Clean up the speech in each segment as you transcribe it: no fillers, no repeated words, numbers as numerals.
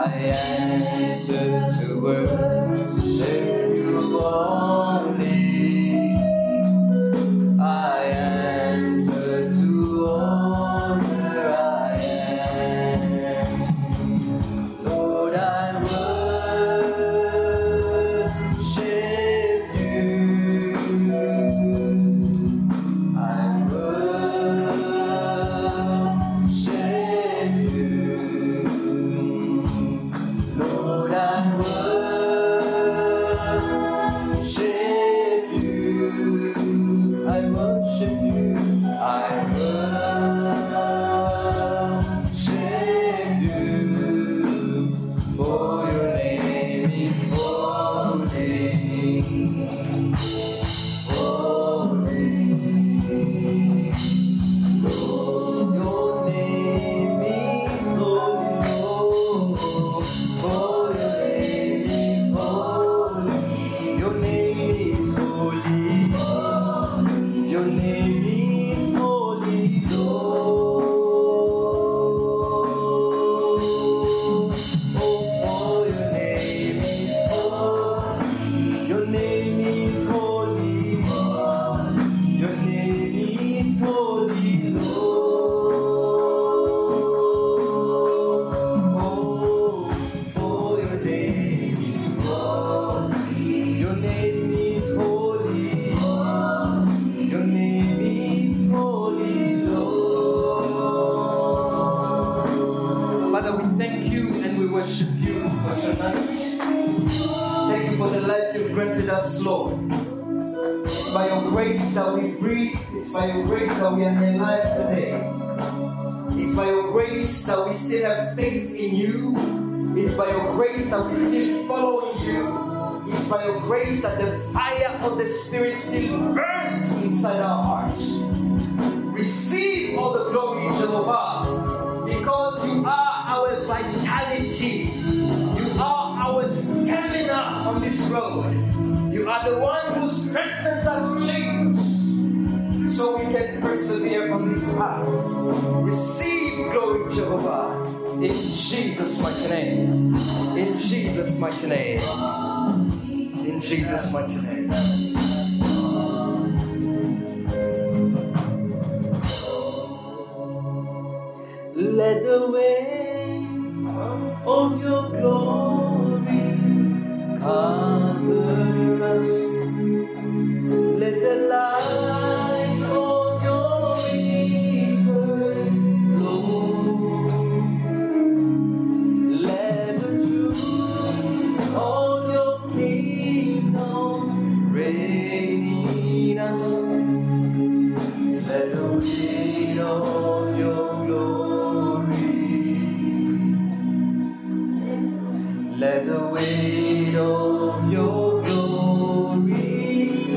enter to worship you only. I enter to honor. I am. Lord, I worship you. I worship you. Lord, I worship you. I worship you. I worship you. For your name is holy. Holy. Lord, your name is holy. For your name is holy. Your name is holy. Your name is holy, Lord. Oh, for your name is holy. Your name is holy. Your name is holy, Lord. Oh, for your name is holy. Your name is holy. Your name is holy, Lord. Father, we thank you and we worship you for tonight. Thank you for the life you've granted us, Lord. It's by your grace that we breathe. It's by your grace that we are alive today. It's by your grace that we still have faith in you. It's by your grace that we still follow you. It's by your grace that the fire of the Spirit still burns inside our hearts. Receive all the glory, Jehovah, because you are our vitality. You are our stamina on this road. You are the one who strengthens us, James, so we can persevere on this path. Receive glory, Jehovah, in Jesus' mighty name. In Jesus' mighty name. In Jesus' mighty name. Let the way of your glory cover us. Let the light of your rivers flow. Let the truth of your kingdom reign in us. Let the weight of your glory, let the weight of your glory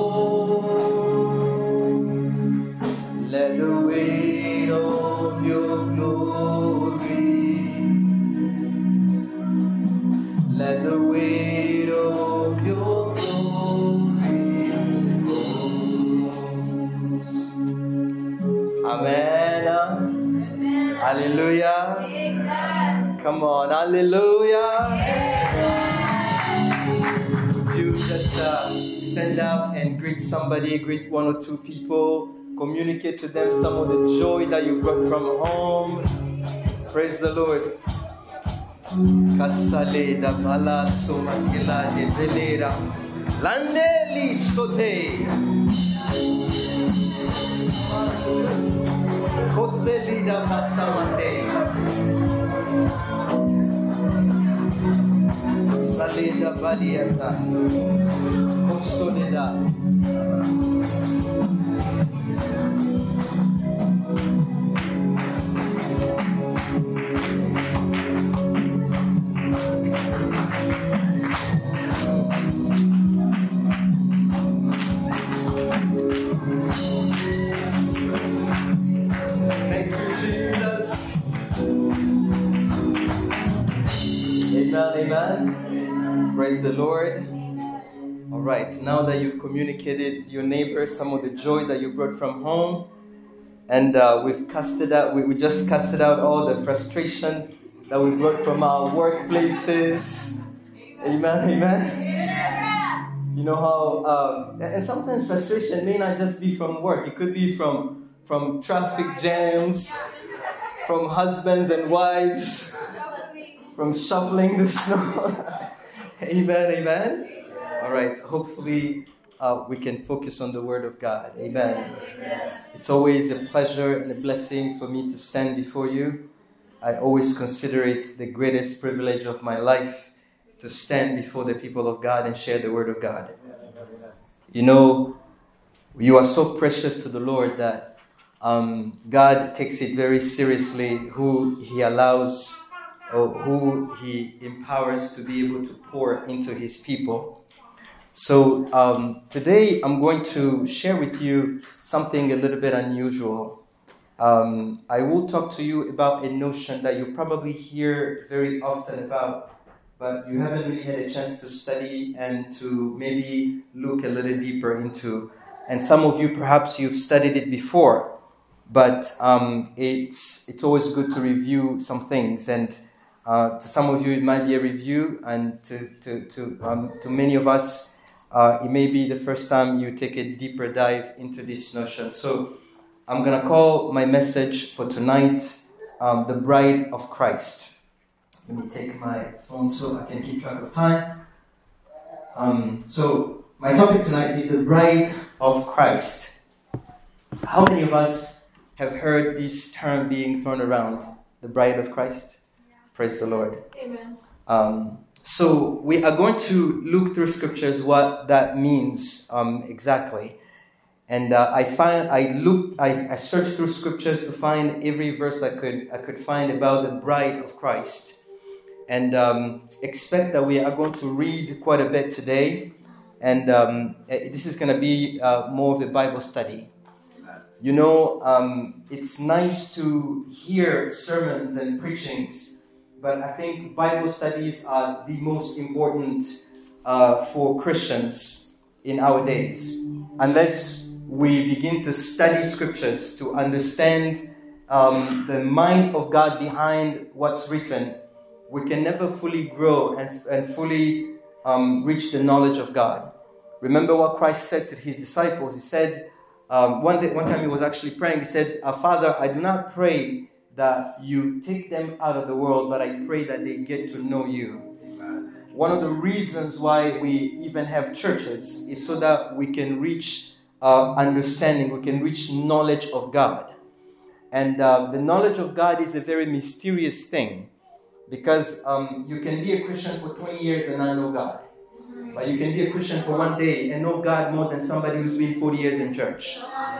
fall. Let the weight of your glory, let the weight of your glory fall. Amen. Hallelujah. Amen. Come on, hallelujah. Would you just stand up and greet somebody, greet one or two people, communicate to them some of the joy that you brought from home. Praise the Lord. Kasale da bala somatila de velera landeli sote koseli da masamate sale da baliata kosodeda. Amen. Praise the Lord. All right, now that you've communicated to your neighbor some of the joy that you brought from home, and we've casted out, we just casted out all the frustration that we brought from our workplaces. Amen, amen. You know how, and sometimes frustration may not just be from work. It could be from traffic jams, from husbands and wives, from shoveling the snow. Amen, amen. All right, hopefully we can focus on the Word of God. Amen. It's always a pleasure and a blessing for me to stand before you. I always consider it the greatest privilege of my life to stand before the people of God and share the Word of God. You know, you are so precious to the Lord that God takes it very seriously who He allows or who He empowers to be able to pour into His people. So today I'm going to share with you something a little bit unusual. I will talk to you about a notion that you probably hear very often about, but you haven't really had a chance to study and to maybe look a little deeper into. And some of you, perhaps you've studied it before, but it's always good to review some things. And to some of you, it might be a review, and to many of us, it may be the first time you take a deeper dive into this notion. So I'm going to call my message for tonight, The Bride of Christ. Let me take my phone so I can keep track of time. So my topic tonight is the Bride of Christ. How many of us have heard this term being thrown around, the Bride of Christ? Yeah. Praise the Lord. Amen. So we are going to look through scriptures what that means exactly. And I searched through scriptures to find every verse I could find about the Bride of Christ. And expect that we are going to read quite a bit today. And this is going to be more of a Bible study. You know, it's nice to hear sermons and preachings, but I think Bible studies are the most important for Christians in our days. Unless we begin to study scriptures to understand the mind of God behind what's written, we can never fully grow and fully reach the knowledge of God. Remember what Christ said to His disciples. He said, one time He was actually praying. He said, Father, I do not pray that you take them out of the world, but I pray that they get to know you. Amen. One of the reasons why we even have churches is so that we can reach understanding, we can reach knowledge of God. And the knowledge of God is a very mysterious thing. Because you can be a Christian for 20 years and not know God. But you can be a Christian for one day and know God more than somebody who's been 40 years in church.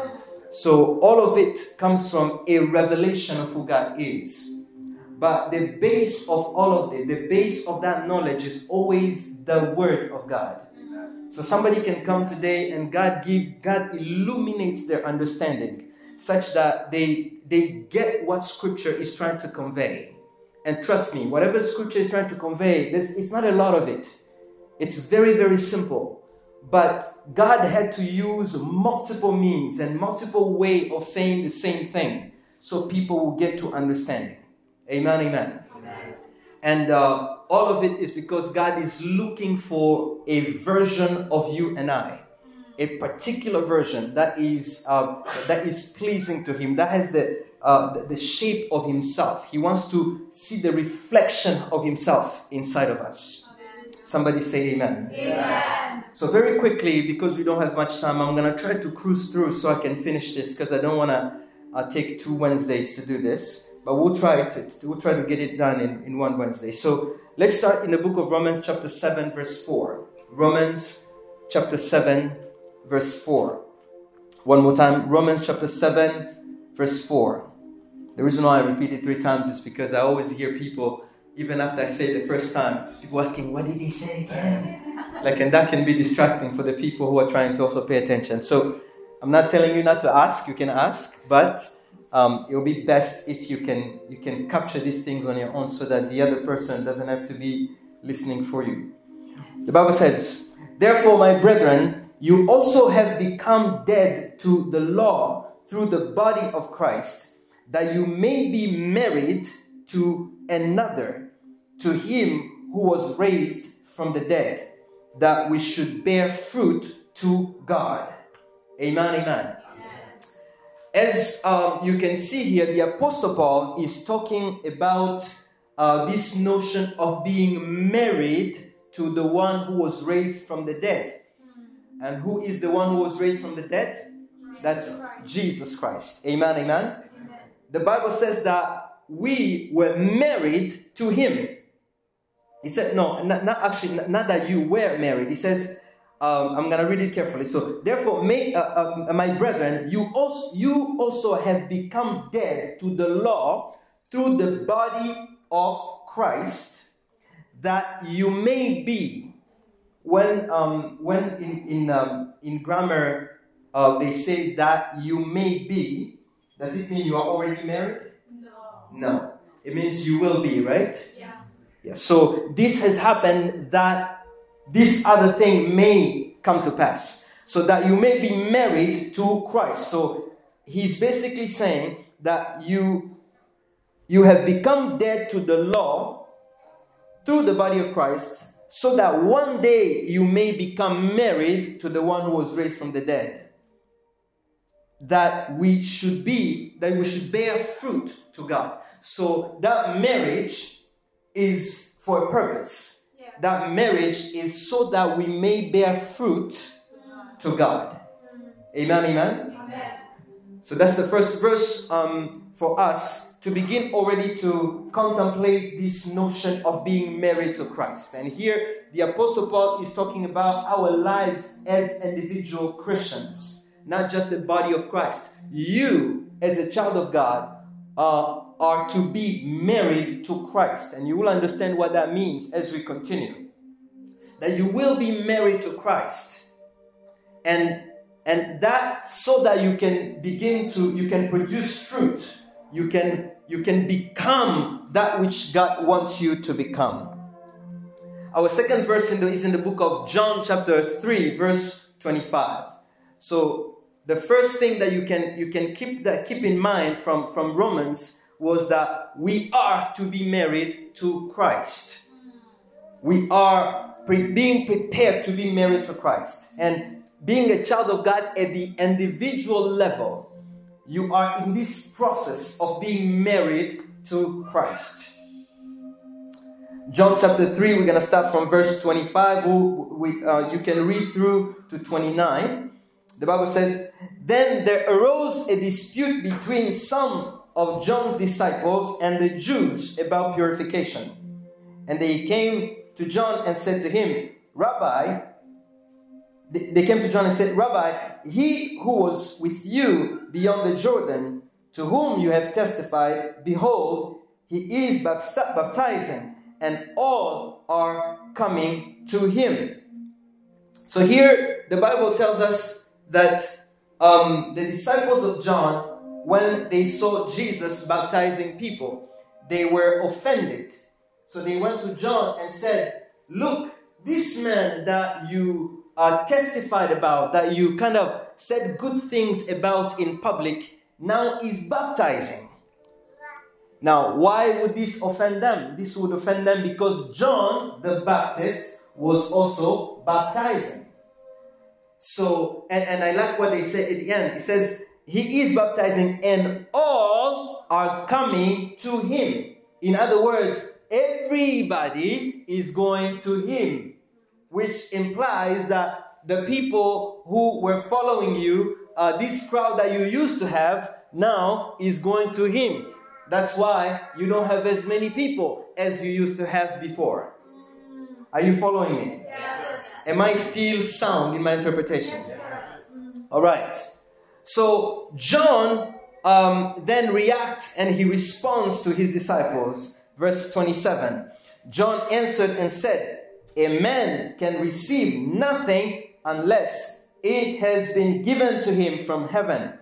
So all of it comes from a revelation of who God is. But the base of all of it, the base of that knowledge is always the Word of God. So somebody can come today and God illuminates their understanding such that they get what Scripture is trying to convey. And trust me, whatever Scripture is trying to convey, it's not a lot of it. It's very, very simple. But God had to use multiple means and multiple ways of saying the same thing so people will get to understanding. Amen, amen. Amen. And all of it is because God is looking for a version of you and I. A particular version that is pleasing to Him, that has the shape of Himself. He wants to see the reflection of Himself inside of us. Amen. Somebody say amen. Amen. So very quickly, because we don't have much time, I'm going to try to cruise through so I can finish this, because I don't want to take 2 Wednesdays to do this. But we'll try to get it done in 1 Wednesday. So let's start in the book of Romans chapter 7 verse 4. Romans chapter 7 verse 4. One more time. Romans chapter 7 verse 4. The reason why I repeat it 3 times is because I always hear people, even after I say it the first time, people asking, what did he say again? And that can be distracting for the people who are trying to also pay attention. So I'm not telling you not to ask. You can ask, but it will be best if you can capture these things on your own so that the other person doesn't have to be listening for you. The Bible says, therefore, my brethren, you also have become dead to the law through the body of Christ, that you may be married to another to him who was raised from the dead, that we should bear fruit to God. Amen, amen. As you can see here, the Apostle Paul is talking about this notion of being married to the one who was raised from the dead. And who is the one who was raised from the dead? That's Jesus Christ. Amen, amen. The Bible says that we were married to him. He said, no, not that you were married. He says, I'm going to read it carefully. So, therefore, my brethren, you also have become dead to the law through the body of Christ, that you may be. When in grammar they say that you may be, does it mean you are already married? No. It means you will be, right? Yeah. So this has happened that this other thing may come to pass, so that you may be married to Christ. So he's basically saying that you have become dead to the law through the body of Christ, so that one day you may become married to the one who was raised from the dead. That we should bear fruit to God. So that marriage is for a purpose. Yeah. That marriage is so that we may bear fruit to God. Amen, amen? Amen. So that's the first verse for us to begin already to contemplate this notion of being married to Christ. And here the Apostle Paul is talking about our lives as individual Christians, not just the body of Christ. You, as a child of God, are to be married to Christ. And you will understand what that means as we continue. That you will be married to Christ. And that so that you can you can produce fruit. You can become that which God wants you to become. Our second verse is in the book of John chapter 3, verse 25. So the first thing that you can keep in mind from Romans was that we are to be married to Christ. We are being prepared to be married to Christ. And being a child of God at the individual level, you are in this process of being married to Christ. John chapter 3, we're going to start from verse 25. You can read through to 29. The Bible says, then there arose a dispute between some of John's disciples and the Jews about purification. And they came to John and said to him, Rabbi, they came to John and said, Rabbi, he who was with you beyond the Jordan, to whom you have testified, behold, he is baptizing, and all are coming to him. So here the Bible tells us that the disciples of John, when they saw Jesus baptizing people, they were offended. So they went to John and said, look, this man that you testified about, that you kind of said good things about in public, now is baptizing. Now, why would this offend them? This would offend them because John the Baptist was also baptizing. So, and I like what they say at the end. It says, he is baptizing and all are coming to him. In other words, everybody is going to him, which implies that the people who were following you, this crowd that you used to have, now is going to him. That's why you don't have as many people as you used to have before. Are you following me? Yes. Am I still sound in my interpretation? Yes. All right. So John then reacts and he responds to his disciples. Verse 27. John answered and said, a man can receive nothing unless it has been given to him from heaven.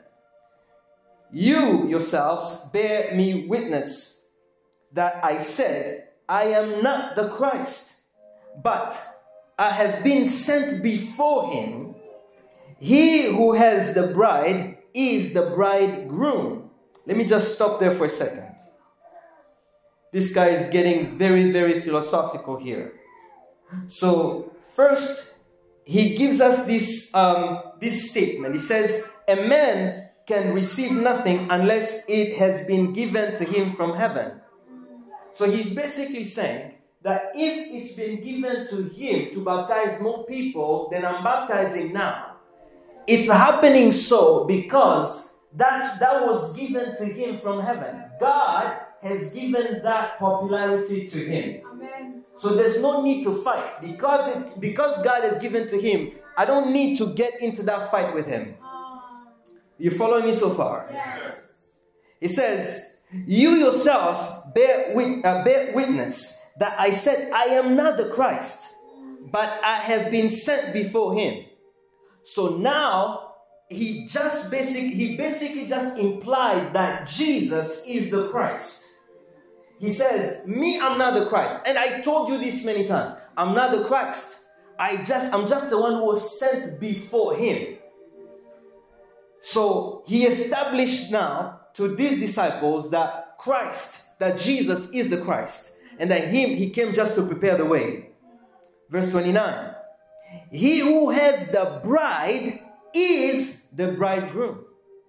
You yourselves bear me witness that I said, I am not the Christ, but I have been sent before him. He who has the bride is the bridegroom. Let me just stop there for a second. this guy is getting very, very philosophical here. So first, he gives us this statement. He says, a man can receive nothing unless it has been given to him from heaven. So he's basically saying that if it's been given to him to baptize more people than I'm baptizing now, it's happening so because that was given to him from heaven. God has given that popularity to him. Amen. So there's no need to fight. Because God has given to him, I don't need to get into that fight with him. You following me so far? Yes. It says, you yourselves bear witness that I said I am not the Christ, but I have been sent before him. So now he basically just implied that Jesus is the Christ. He says, me, I'm not the Christ. And I told you this many times. I'm not the Christ. I'm just the one who was sent before him. So he established now to these disciples that Jesus is the Christ. And that he came just to prepare the way. Verse 29. He who has the bride is the bridegroom.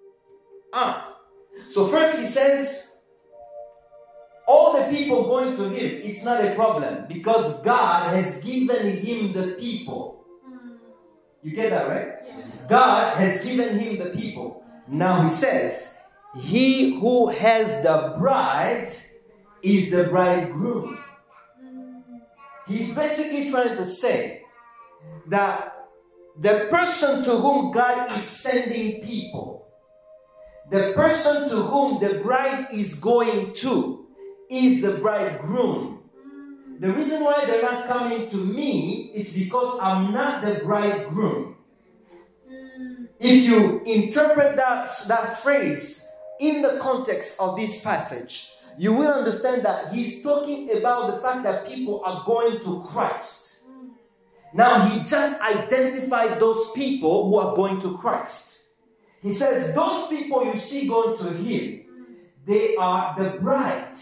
So first he says, all the people going to him, it's not a problem because God has given him the people. You get that, right? Yes. God has given him the people. Now he says, he who has the bride is the bridegroom. He's basically trying to say that the person to whom God is sending people, the person to whom the bride is going to, is the bridegroom. The reason why they're not coming to me is because I'm not the bridegroom. If you interpret that phrase in the context of this passage, you will understand that he's talking about the fact that people are going to Christ. Now he just identified those people who are going to Christ. He says those people you see going to him, they are the bride.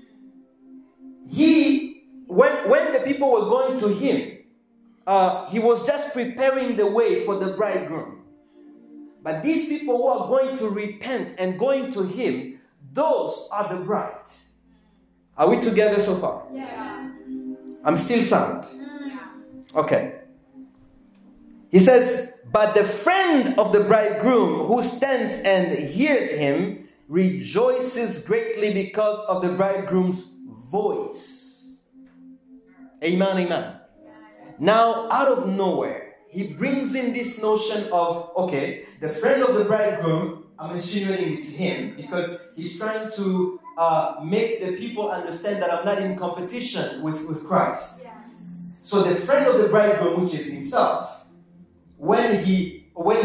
When the people were going to him, he was just preparing the way for the bridegroom. But these people who are going to repent and going to him, those are the bride. Are we together so far? Yeah. I'm still sound. Okay. He says, but the friend of the bridegroom who stands and hears him rejoices greatly because of the bridegroom's voice. Amen, amen. Now, out of nowhere, he brings in this notion of, okay, the friend of the bridegroom, I'm insinuating it's him, because he's trying to make the people understand that I'm not in competition with Christ. Yes. So the friend of the bridegroom, which is himself, when he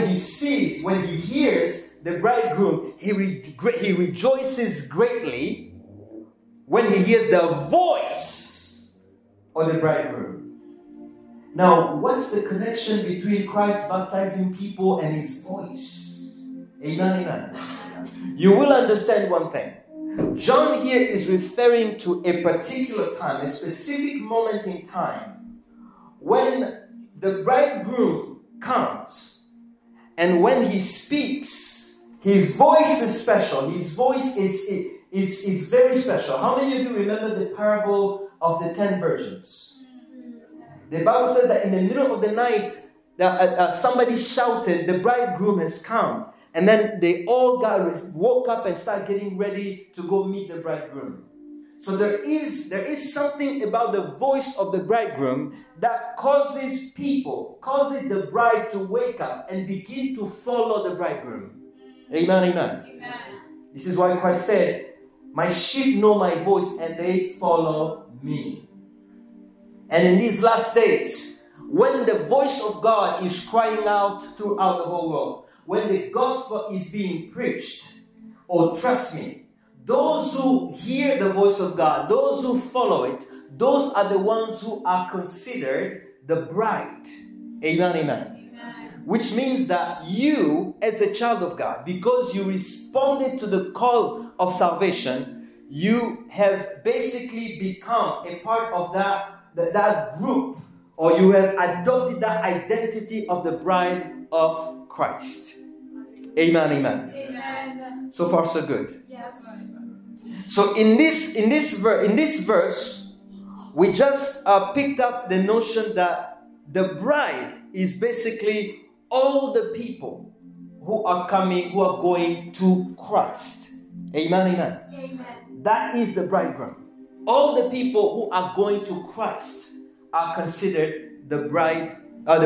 hears the bridegroom, he rejoices greatly when he hears the voice of the bridegroom. Now, what's the connection between Christ baptizing people and his voice? Amen, amen. You will understand one thing. John here is referring to a particular time, a specific moment in time, when the bridegroom comes, and when he speaks, his voice is special. His voice is very special. How many of you remember the parable of the 10 virgins? The Bible says that in the middle of the night, somebody shouted, the bridegroom has come. And then they all woke up and started getting ready to go meet the bridegroom. So there is something about the voice of the bridegroom that causes the bride to wake up and begin to follow the bridegroom. Amen, amen. Amen. This is why Christ said, my sheep know my voice and they follow me. And in these last days, when the voice of God is crying out throughout the whole world, when the gospel is being preached, trust me, those who hear the voice of God, those who follow it, those are the ones who are considered the bride. Amen, amen. Amen. Which means that you, as a child of God, because you responded to the call of salvation, you have basically become a part of that group, or you have adopted that identity of the bride of Christ. Amen, amen. Amen. So far, so good. Yes. So in this verse, we just picked up the notion that the bride is basically all the people who are going to Christ. Amen, amen. Amen. That is the bridegroom. All the people who are going to Christ are considered the bride.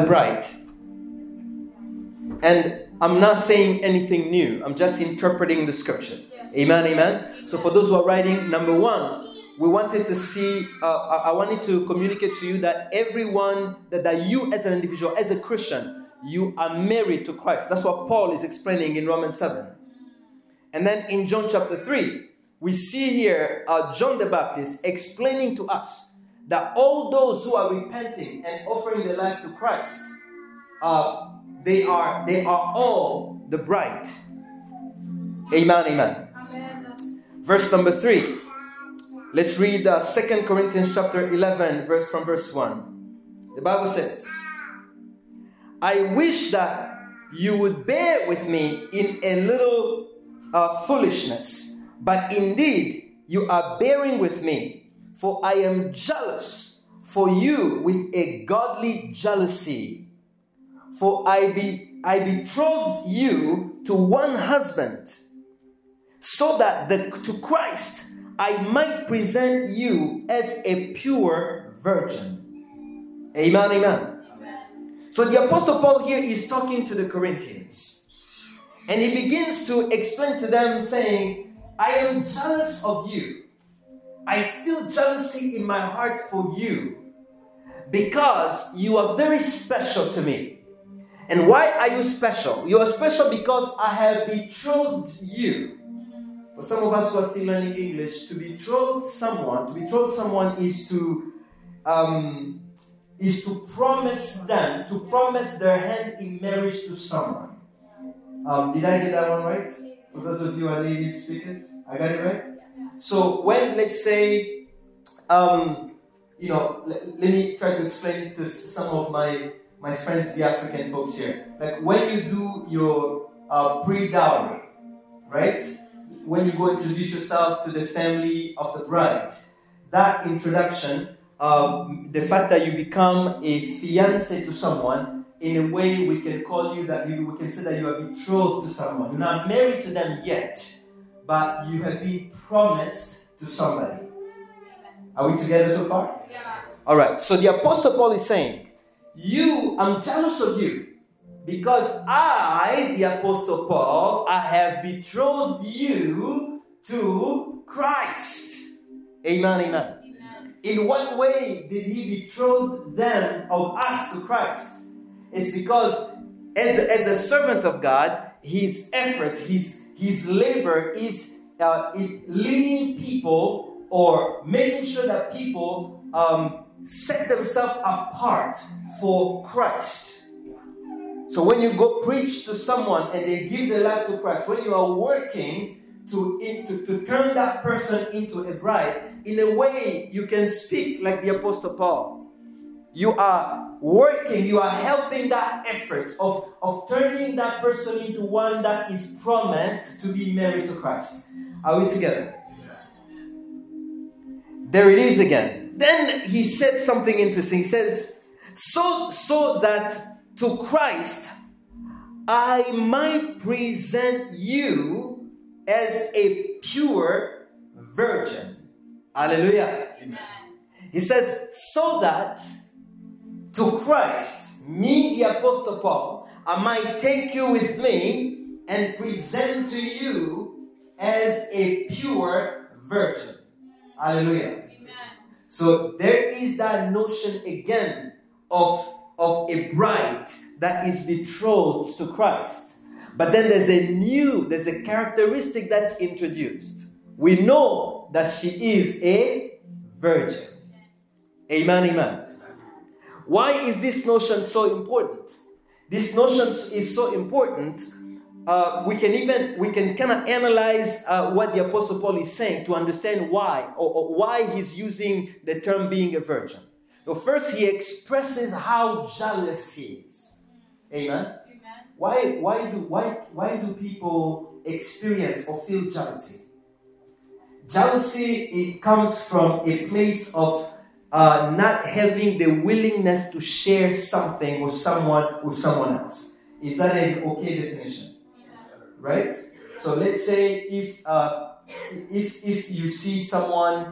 And I'm not saying anything new. I'm just interpreting the scripture. Yes. Amen, amen. So for those who are writing, number one, we wanted to see, I wanted to communicate to you that everyone, that you as an individual, as a Christian, you are married to Christ. That's what Paul is explaining in Romans 7. And then in John chapter 3, we see here John the Baptist explaining to us that all those who are repenting and offering their life to Christ, they are all the bride. Amen, amen. Amen. Verse number 3. Let's read 2 Corinthians chapter 11, from verse 1. The Bible says, I wish that you would bear with me in a little foolishness, but indeed you are bearing with me, for I am jealous for you with a godly jealousy. For I betrothed you to one husband, so that to Christ I might present you as a pure virgin. Amen, amen. So the Apostle Paul here is talking to the Corinthians. And he begins to explain to them saying, I am jealous of you. I feel jealousy in my heart for you because you are very special to me. And why are you special? You are special because I have betrothed you. For some of us who are still learning English, to betroth someone is to promise them, to promise their hand in marriage to someone. Did I get that one right? For those of you who are native speakers, I got it right? So when, let's say, let me try to explain to some of my friends, the African folks here. Like when you do your pre-dowry, right? When you go introduce yourself to the family of the bride, that introduction, the fact that you become a fiancé to someone, in a way we can call you that, we can say that you are betrothed to someone. You're not married to them yet, but you have been promised to somebody. Are we together so far? Yeah. All right. So the Apostle Paul is saying, I'm jealous of you because I, the Apostle Paul, I have betrothed you to Christ. Amen, amen. Amen. In what way did he betroth them, or us, to Christ? It's because as a servant of God, his effort, his labor is in leading people, or making sure that people set themselves apart for Christ. So when you go preach to someone and they give their life to Christ, when you are working to turn that person into a bride, in a way you can speak like the Apostle Paul. You are working, you are helping that effort of turning that person into one that is promised to be married to Christ. Are we together? There it is again. Then he said something interesting. He says, so that to Christ I might present you as a pure virgin. Hallelujah. Amen. He says, so that to Christ, me, the Apostle Paul, I might take you with me and present to you as a pure virgin. Hallelujah. Amen. So there is that notion again of a bride that is betrothed to Christ. But then there's a characteristic that's introduced. We know that she is a virgin. Amen, amen. Why is this notion so important? This notion is so important we can kind of analyze what the Apostle Paul is saying to understand why, or why he's using the term being a virgin. So first, he expresses how jealous he is. Amen. Why do people experience or feel jealousy? Jealousy, it comes from a place of not having the willingness to share something with someone else. Is that an okay definition? Right? So let's say if you see someone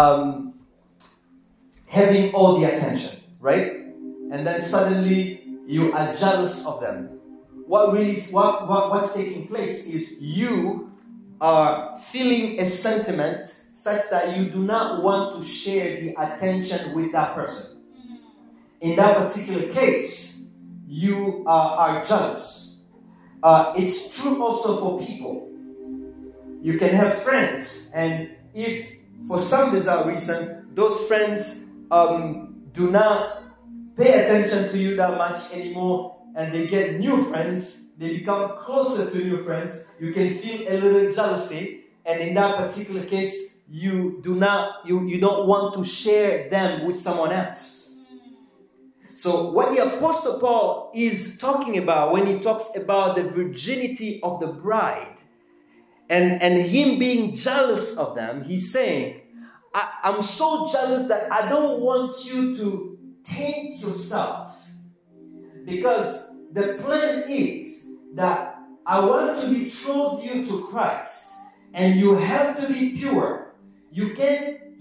having all the attention, right? And then suddenly you are jealous of them. What's taking place is you are feeling a sentiment such that you do not want to share the attention with that person. In that particular case, you are jealous. It's true also for people. You can have friends, and if for some bizarre reason those friends do not pay attention to you that much anymore, and they get new friends, they become closer to new friends, you can feel a little jealousy, and in that particular case, you don't want to share them with someone else. So what the Apostle Paul is talking about when he talks about the virginity of the bride and him being jealous of them, he's saying, I'm so jealous that I don't want you to taint yourself, because the plan is that I want to betroth you to Christ, and you have to be pure. You can't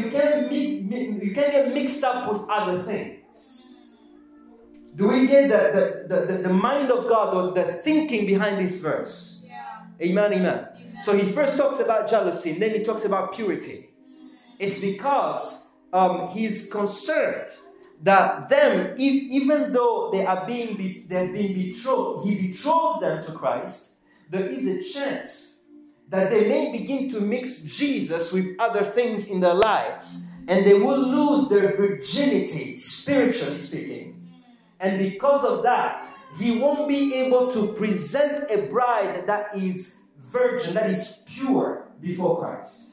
get mixed up with other things. Do we get the mind of God or the thinking behind this verse? Yeah. Amen. So he first talks about jealousy, and then he talks about purity. It's because he's concerned that them, even though they've been betrothed, he betrothed them to Christ, there is a chance that they may begin to mix Jesus with other things in their lives, and they will lose their virginity, spiritually speaking. And because of that, he won't be able to present a bride that is virgin, that is pure before Christ.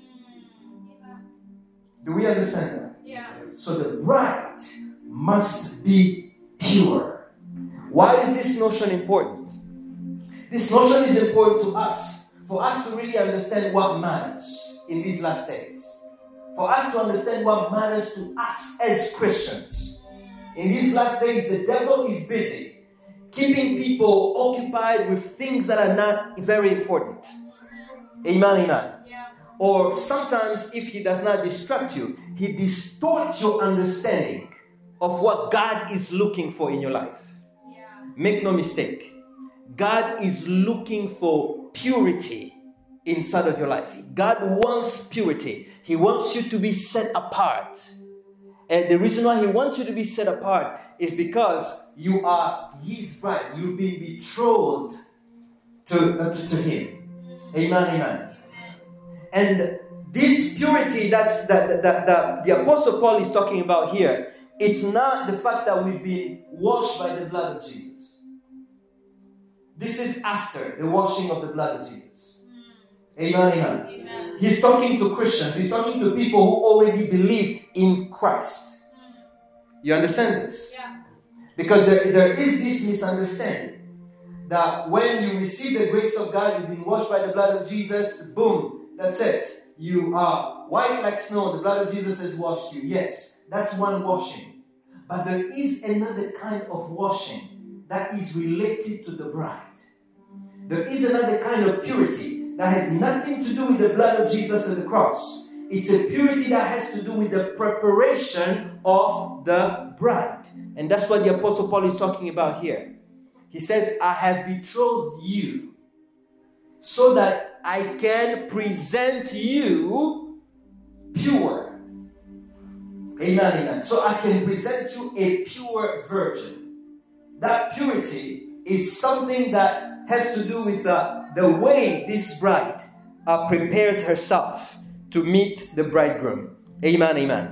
Do we understand that? Yeah. So the bride must be pure. Why is this notion important? This notion is important to us, for us to really understand what matters in these last days. For us to understand what matters to us as Christians. In these last days, the devil is busy keeping people occupied with things that are not very important. Amen. Yeah. Or sometimes, if he does not distract you, he distorts your understanding of what God is looking for in your life. Yeah. Make no mistake. God is looking for purity inside of your life. God wants purity. He wants you to be set apart. And the reason why he wants you to be set apart is because you are his bride. You've been betrothed to him. Amen. And this purity that the Apostle Paul is talking about here, it's not the fact that we've been washed by the blood of Jesus. This is after the washing of the blood of Jesus. Amen. He's talking to Christians. He's talking to people who already believe in Christ. You understand this? Yeah. Because there is this misunderstanding that when you receive the grace of God, you've been washed by the blood of Jesus, boom, that's it. You are white like snow. The blood of Jesus has washed you. Yes, that's one washing. But there is another kind of washing that is related to the bride. There is another kind of purity that has nothing to do with the blood of Jesus and the cross. It's a purity that has to do with the preparation of the bride. And that's what the Apostle Paul is talking about here. He says, I have betrothed you so that I can present you pure. Amen. So I can present you a pure virgin. That purity is something that has to do with the way this bride prepares herself to meet the bridegroom. Amen.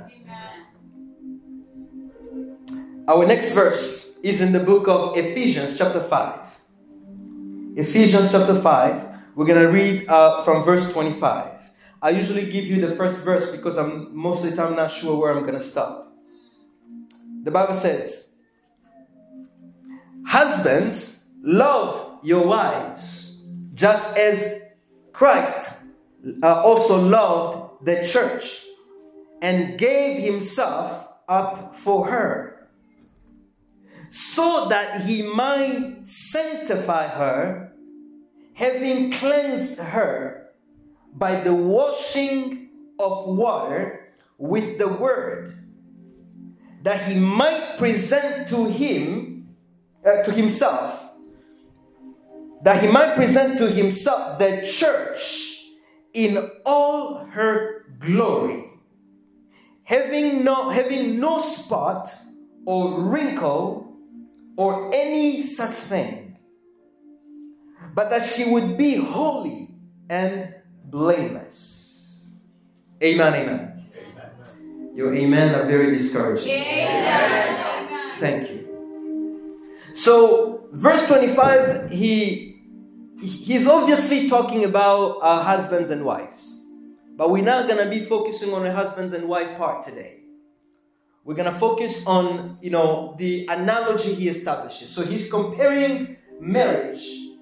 Our next verse is in the book of Ephesians chapter 5. Ephesians chapter 5. We're going to read from verse 25. I usually give you the first verse because I'm most of the time not sure where I'm going to stop. The Bible says, husbands, love your wives, just as Christ also loved the church and gave himself up for her, so that he might sanctify her, having cleansed her by the washing of water with the word, that he might present to himself the church in all her glory, having no spot or wrinkle or any such thing, but that she would be holy and blameless. Amen, amen. Your amen are very discouraging. Amen. Thank you. So, verse 25, he's obviously talking about husbands and wives. But we're not going to be focusing on the husbands and wife part today. We're going to focus on, the analogy he establishes. So he's comparing marriage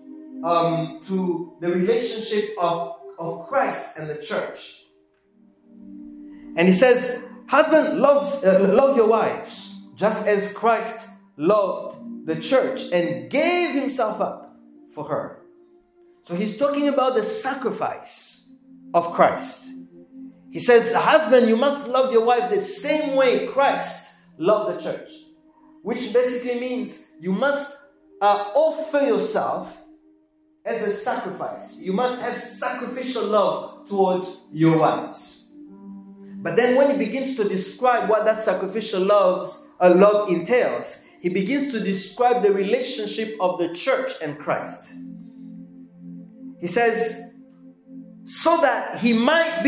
to the relationship of Christ and the church. And he says, husband, love your wives, just as Christ loved the church and gave himself up for her. So he's talking about the sacrifice of Christ. He says, husband, you must love your wife the same way Christ loved the church. Which basically means you must offer yourself as a sacrifice. You must have sacrificial love towards your wives. But then when he begins to describe what that sacrificial love entails, he begins to describe the relationship of the church and Christ. He says, so that he might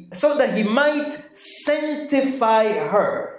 sanctify her.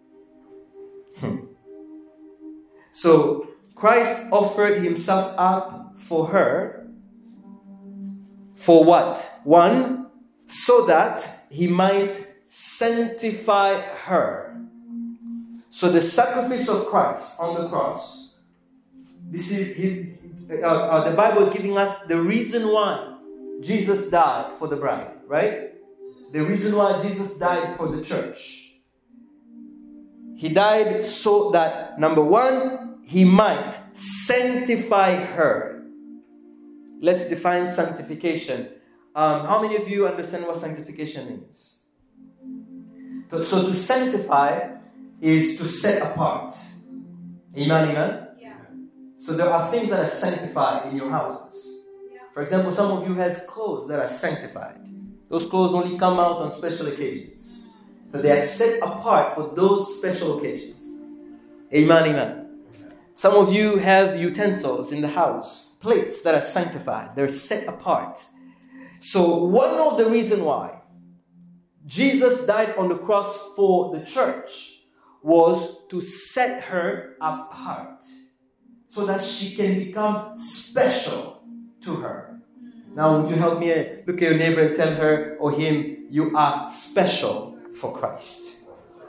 So Christ offered himself up for her. For what? One, so that he might sanctify her. So the sacrifice of Christ on the cross, this is the Bible is giving us the reason why Jesus died for the bride, right? The reason why Jesus died for the church. He died so that, number one, he might sanctify her. Let's define sanctification. How many of you understand what sanctification means? So to sanctify is to set apart. Amen, amen? Yeah. So there are things that are sanctified in your houses. Yeah. For example, some of you has clothes that are sanctified. Those clothes only come out on special occasions. So they are set apart for those special occasions. Amen, amen. Some of you have utensils in the house, plates that are sanctified. They're set apart. So one of the reasons why Jesus died on the cross for the church was to set her apart so that she can become special to her. Now, would you help me look at your neighbor and tell her or him, you are special for Christ.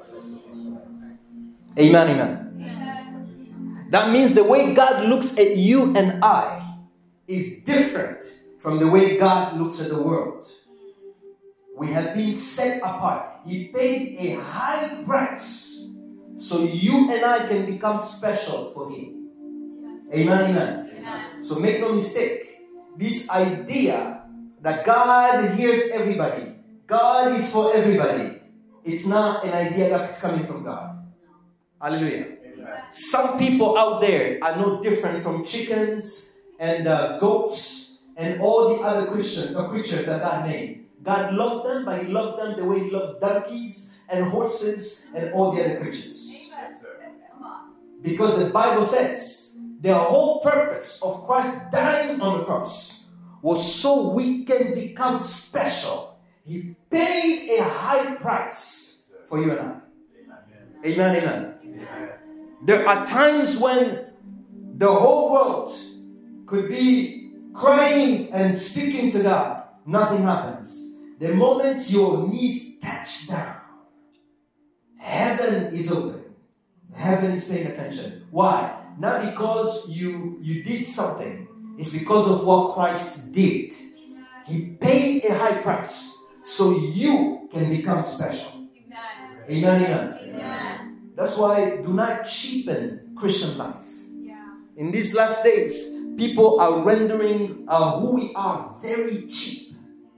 Amen, amen. That means the way God looks at you and I is different from the way God looks at the world. We have been set apart. He paid a high price so you and I can become special for Him. Amen, amen. Amen. So make no mistake. This idea that God hears everybody, God is for everybody, it's not an idea that's coming from God. Hallelujah. Amen. Some people out there are no different from chickens and goats and all the other creatures that God made. God loves them, but He loves them the way He loves donkeys and horses and all the other creatures. Because the Bible says the whole purpose of Christ dying on the cross was so we can become special. He paid a high price for you and I. Amen, amen. There are times when the whole world could be crying and speaking to God, nothing happens. The moment your knees touch down, heaven is open. Heaven is paying attention. Why? Not because you did something. It's because of what Christ did. He paid a high price so you can become special. Amen. Amen. That's why do not cheapen Christian life. In these last days, people are rendering who we are very cheap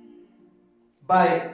by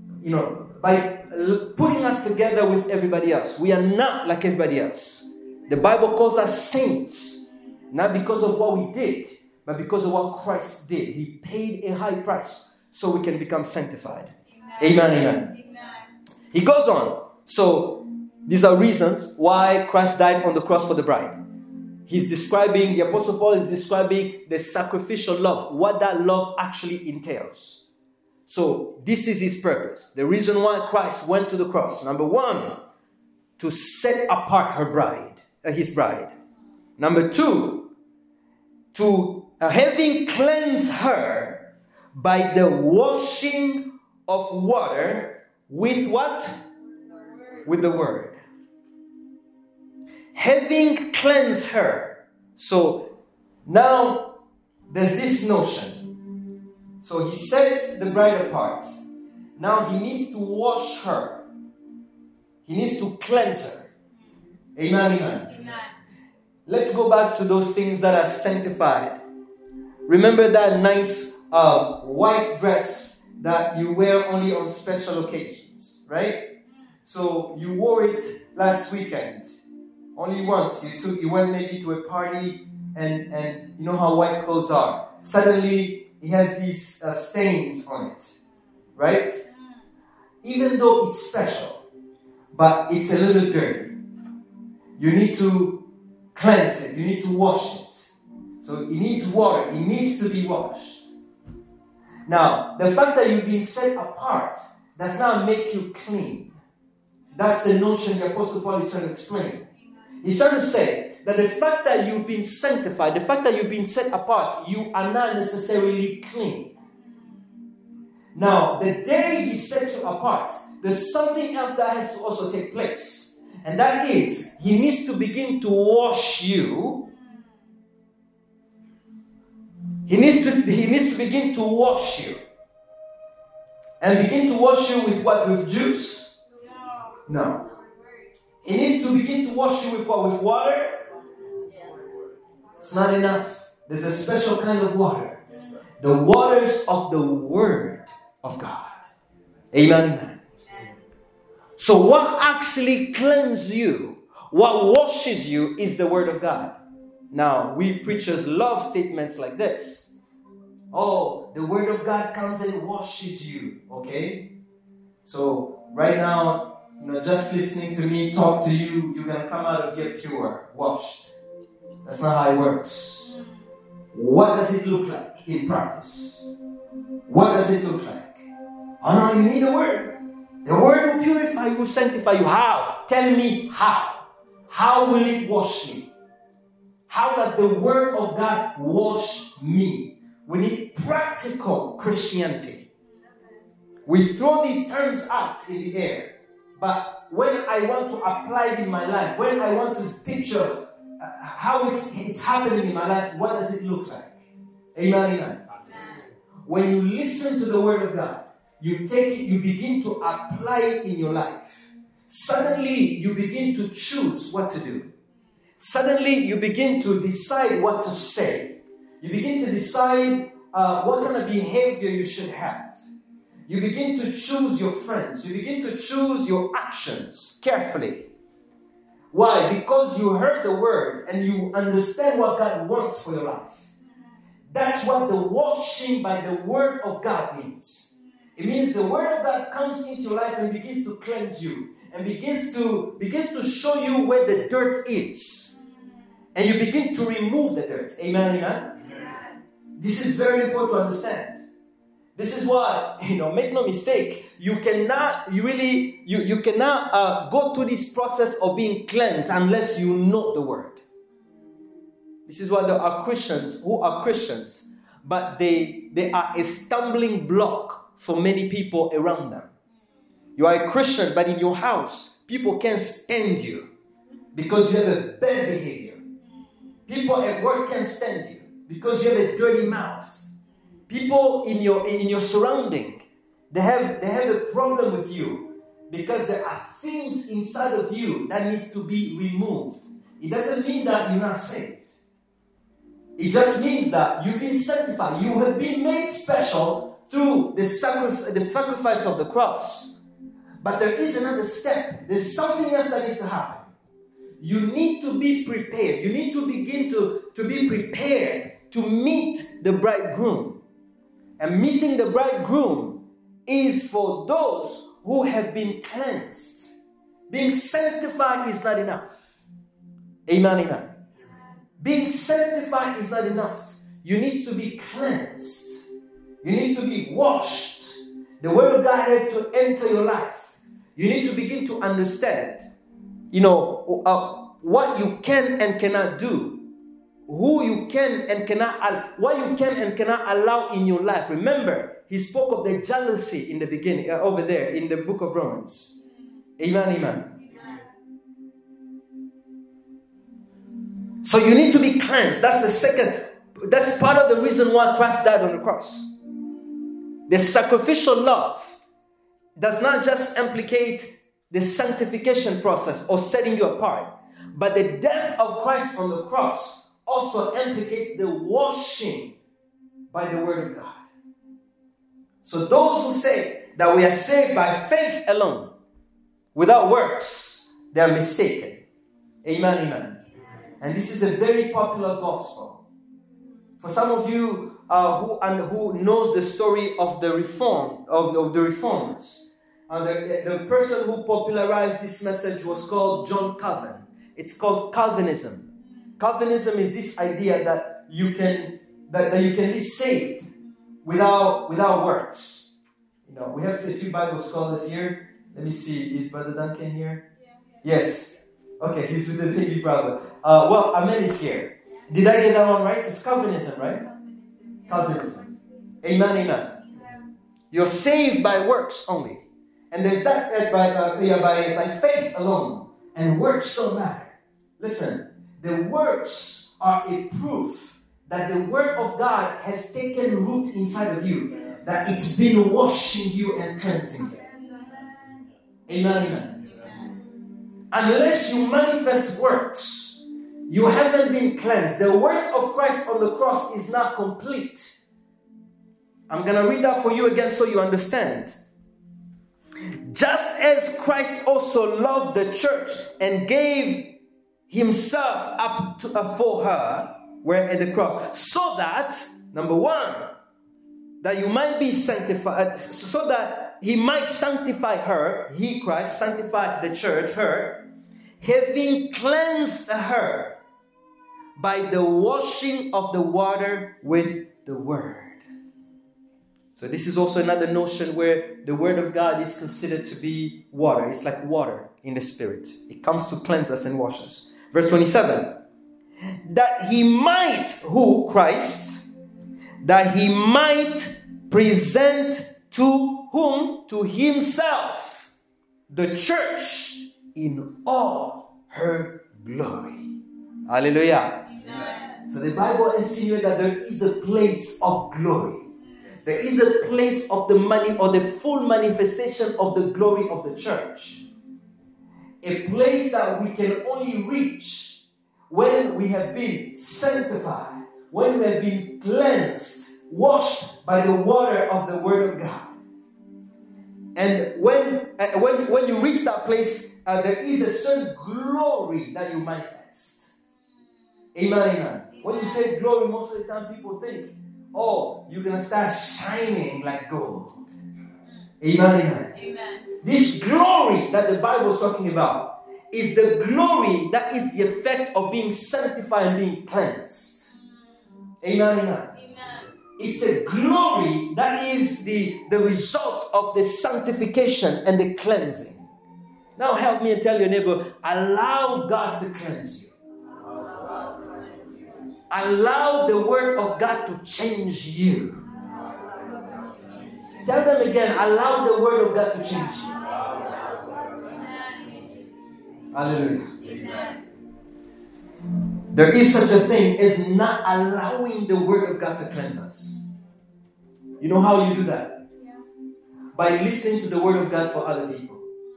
putting us together with everybody else. We are not like everybody else. The Bible calls us saints, not because of what we did, but because of what Christ did. He paid a high price so we can become sanctified. Amen. Amen. He goes on. So these are reasons why Christ died on the cross for the bride. The Apostle Paul is describing the sacrificial love, what that love actually entails. So this is his purpose. The reason why Christ went to the cross. Number one, to set apart his bride. Number two, to having cleansed her by the washing of water with what? With the word. Having cleansed her. So now there's this notion. So he set the bride apart. Now he needs to wash her. He needs to cleanse her. Amen, amen. Amen. Let's go back to those things that are sanctified. Remember that nice white dress that you wear only on special occasions, right? So you wore it last weekend. Only once. You went maybe to a party and you know how white clothes are. Suddenly it has these stains on it, right? Even though it's special, but it's a little dirty. You need to cleanse it. You need to wash it. So it needs water. It needs to be washed. Now, the fact that you've been set apart does not make you clean. That's the notion the Apostle Paul is trying to explain. He's trying to say that the fact that you've been sanctified, the fact that you've been set apart, you are not necessarily clean. Now, the day he sets you apart, there's something else that has to also take place. And that is, he needs to begin to wash you. He needs to begin to wash you. And begin to wash you with what? With juice? No. He needs to begin to wash you with what? With water? It's not enough. There's a special kind of water. The waters of the Word of God. Amen. So what actually cleanses you, what washes you, is the Word of God. Now, we preachers love statements like this. Oh, the Word of God comes and washes you. Okay? So, right now, just listening to me talk to you, you're going to come out of here pure, washed. That's not how it works. What does it look like in practice? What does it look like? Oh no, you need a word. The word will purify you, will sanctify you. How? Tell me how. How will it wash me? How does the word of God wash me? We need practical Christianity. We throw these terms out in the air. But when I want to apply it in my life, when I want to picture how it's happening in my life, what does it look like? Amen, amen. When you listen to the word of God, you take it, you begin to apply it in your life. Suddenly, you begin to choose what to do. Suddenly, you begin to decide what to say. You begin to decide what kind of behavior you should have. You begin to choose your friends. You begin to choose your actions carefully. Why? Because you heard the word and you understand what God wants for your life. That's what the washing by the word of God means. It means the word of God comes into your life and begins to cleanse you. And begins to show you where the dirt is. And you begin to remove the dirt. Amen, amen? Amen. This is very important to understand. This is why, make no mistake, you cannot go through this process of being cleansed unless you know the word. This is why there are Christians who are Christians, but they are a stumbling block for many people around them. You are a Christian, but in your house, people can't stand you because you have a bad behavior. People at work can't stand you because you have a dirty mouth. People in your surrounding, they have a problem with you because there are things inside of you that needs to be removed. It doesn't mean that you're not saved. It just means that you've been sanctified. You have been made special through the sacrifice of the cross. But there is another step. There's something else that needs to happen. You need to be prepared. You need to begin to be prepared to meet the bridegroom. And meeting the bridegroom is for those who have been cleansed. Being sanctified is not enough. Amen, amen. Being sanctified is not enough. You need to be cleansed. You need to be washed. The word of God has to enter your life. You need to begin to understand, what you can and cannot do. Who you can and cannot, what you can and cannot allow in your life. Remember, he spoke of the jealousy in the beginning, over there in the book of Romans. Amen, amen. So you need to be cleansed. That's part of the reason why Christ died on the cross. The sacrificial love does not just implicate the sanctification process or setting you apart, but the death of Christ on the cross also implicates the washing by the word of God. So those who say that we are saved by faith alone, without works, they are mistaken. Amen, amen. And this is a very popular gospel. For some of you who knows the story of the reformers, the person who popularized this message was called John Calvin. It's called Calvinism. Calvinism is this idea that you can be saved without works. We have a few Bible scholars here. Let me see. Is Brother Duncan here? Yeah. Yes. Okay, he's with the baby brother. Amen is here. Did I get that one right? It's Calvinism, right? Calvinism. Amen, amen. You're saved by works only. And there's that by faith alone. And works don't matter. Listen, the works are a proof that the word of God has taken root inside of you. That it's been washing you and cleansing you. Amen, amen. Unless you manifest works, you haven't been cleansed. The work of Christ on the cross is not complete. I'm going to read that for you again so you understand. Just as Christ also loved the church and gave himself up for her, we're at the cross, so that, number one, that you might be sanctified, so that he might sanctify her, he, Christ, sanctified the church, her, having cleansed her by the washing of the water with the word. So this is also another notion where the word of God is considered to be water. It's like water in the spirit. It comes to cleanse us and wash us. Verse 27. That he might, who? Christ. That he might present to whom? To himself. The church in all her glory. Hallelujah. Amen. So the Bible insinuates that there is a place of glory. There is a place of the money or the full manifestation of the glory of the church. A place that we can only reach when we have been sanctified, when we have been cleansed, washed by the water of the Word of God. And when you reach that place, there is a certain glory that you manifest. Amen, amen. When you say glory, most of the time people think, oh, you're going to start shining like gold. Amen, amen. Amen. This glory that the Bible is talking about is the glory that is the effect of being sanctified and being cleansed. Amen, amen. It's a glory that is the result of the sanctification and the cleansing. Now help me and tell your neighbor, allow God to cleanse you. Allow the word of God to change you. Tell them again, allow the word of God to change you. Hallelujah. Amen. There is such a thing as not allowing the word of God to cleanse us. You know how you do that? By listening to the word of God for other people.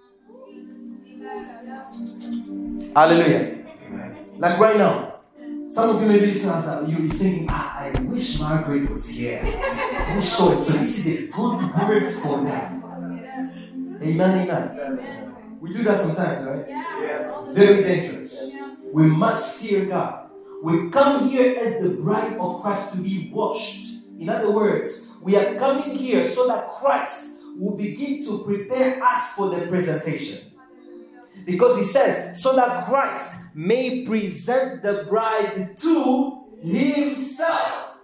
Hallelujah. Like right now, some of you may be listening, you're thinking, I wish Margaret was here. And so this is a good word for them. Amen, amen. We do that sometimes, right? Yes. Very dangerous. We must fear God. We come here as the bride of Christ to be washed. In other words, we are coming here so that Christ will begin to prepare us for the presentation. Because he says, so that Christ may present the bride to himself.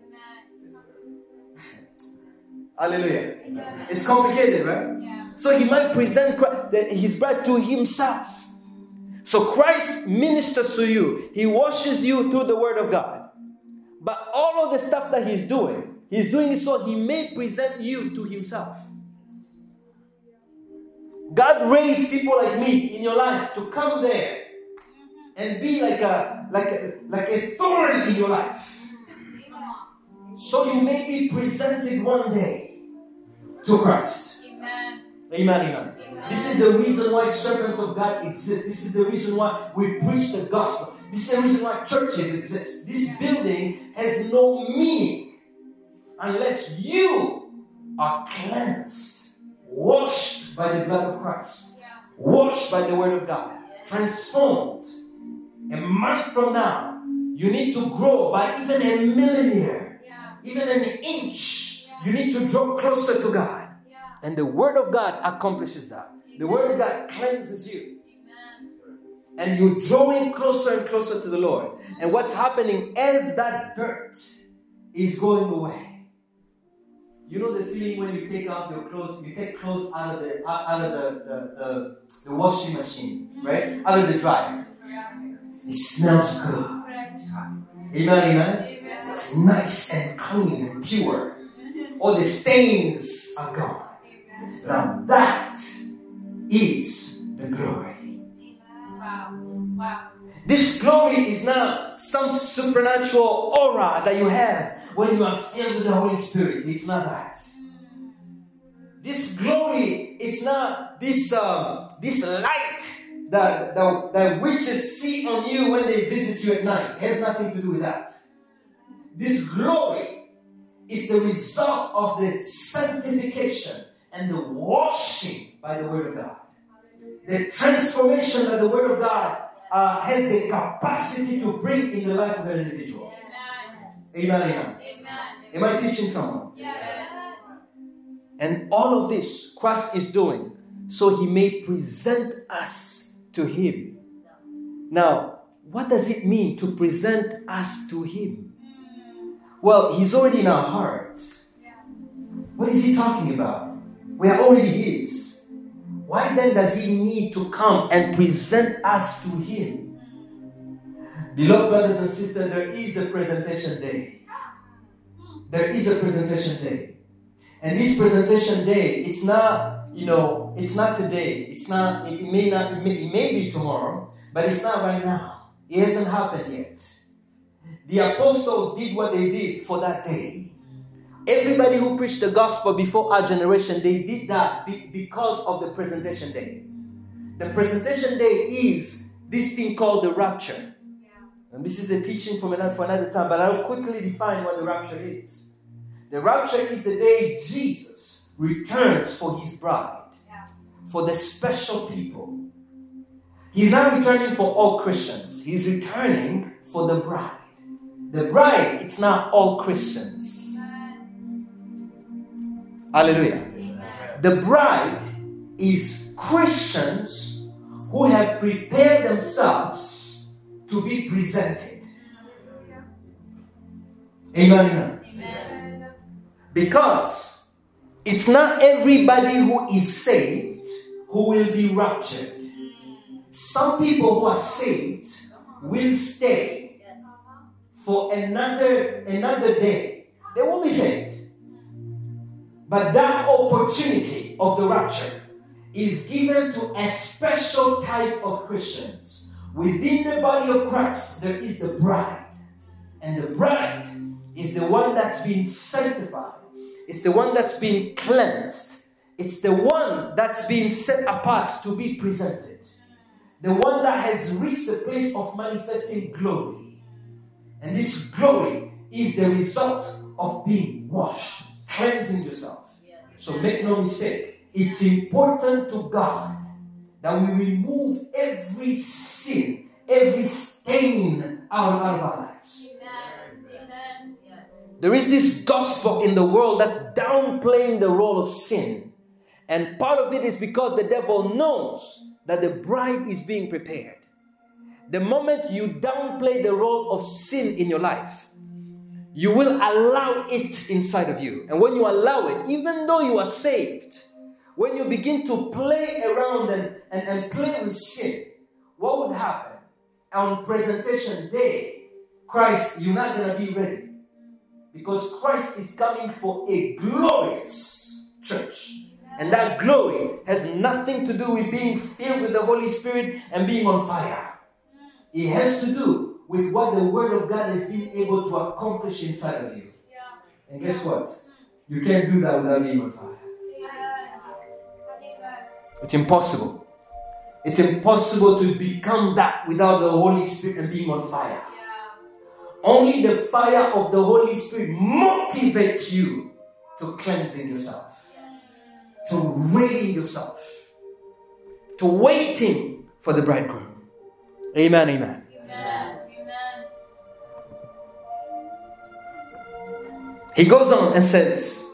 Hallelujah. It's complicated, right? Yeah. So he might present his bride to himself. So Christ ministers to you. He washes you through the word of God. But all of the stuff that he's doing it so he may present you to himself. God raised people like me in your life to come there and be like a thorn in your life. So you may be presented one day to Christ. Amen. Amen, amen. This is the reason why servants of God exist. This is the reason why we preach the gospel. This is the reason why churches exist. This building has no meaning unless you are cleansed, washed by the blood of Christ, washed by the word of God, transformed. A month from now, you need to grow by even a millimeter, even an inch. You need to draw closer to God. And the word of God accomplishes that. The word of God cleanses you. And you're drawing closer and closer to the Lord. And what's happening as that dirt is going away. You know the feeling when you take out your clothes, you take clothes out of the washing machine, right? Out of the dryer. It smells good. Amen, amen. It's nice and clean and pure. All the stains are gone. Now that is the glory. Wow. This glory is not some supernatural aura that you have when you are filled with the Holy Spirit. It's not that. This glory is not this light that witches see on you when they visit you at night. It has nothing to do with that. This glory is the result of the sanctification and the washing by the word of God. The transformation that the word of God has the capacity to bring in the life of an individual. Amen. Amen. Am I teaching someone? Yes. And all of this Christ is doing so he may present us to him. Now, what does it mean to present us to him? Well, he's already in our hearts. What is he talking about? We are already his. Why then does he need to come and present us to him? Beloved brothers and sisters, there is a presentation day. There is a presentation day. And this presentation day, it's not, it's not today. It may be tomorrow, but it's not right now. It hasn't happened yet. The apostles did what they did for that day. Everybody who preached the gospel before our generation, they did that because of the presentation day. The presentation day is this thing called the rapture. And this is a teaching for another time, but I'll quickly define what the rapture is. The rapture is the day Jesus returns for his bride, for the special people. He's not returning for all Christians. He's returning for the bride. The bride, it's not all Christians. Hallelujah. The bride is Christians who have prepared themselves to be presented. Amen. Amen. Because it's not everybody who is saved who will be raptured. Some people who are saved will stay for another day, they will be saved. But that opportunity of the rapture is given to a special type of Christians. Within the body of Christ, there is the bride. And the bride is the one that's been sanctified. It's the one that's been cleansed. It's the one that's been set apart to be presented. The one that has reached the place of manifesting glory. And this glory is the result of being washed, cleansing yourself. So make no mistake, it's important to God that we remove every sin, every stain out of our lives. Amen. There is this gospel in the world that's downplaying the role of sin. And part of it is because the devil knows that the bride is being prepared. The moment you downplay the role of sin in your life, you will allow it inside of you. And when you allow it, even though you are saved, when you begin to play around and play with sin, what would happen? On presentation day, Christ, you're not going to be ready. Because Christ is coming for a glorious church. And that glory has nothing to do with being filled with the Holy Spirit and being on fire. It has to do with what the Word of God has been able to accomplish inside of you. And guess what? You can't do that without being on fire. It's impossible. It's impossible to become that without the Holy Spirit and being on fire. Only the fire of the Holy Spirit motivates you to cleansing yourself, to readying yourself, to waiting for the bridegroom. Amen, amen. He goes on and says,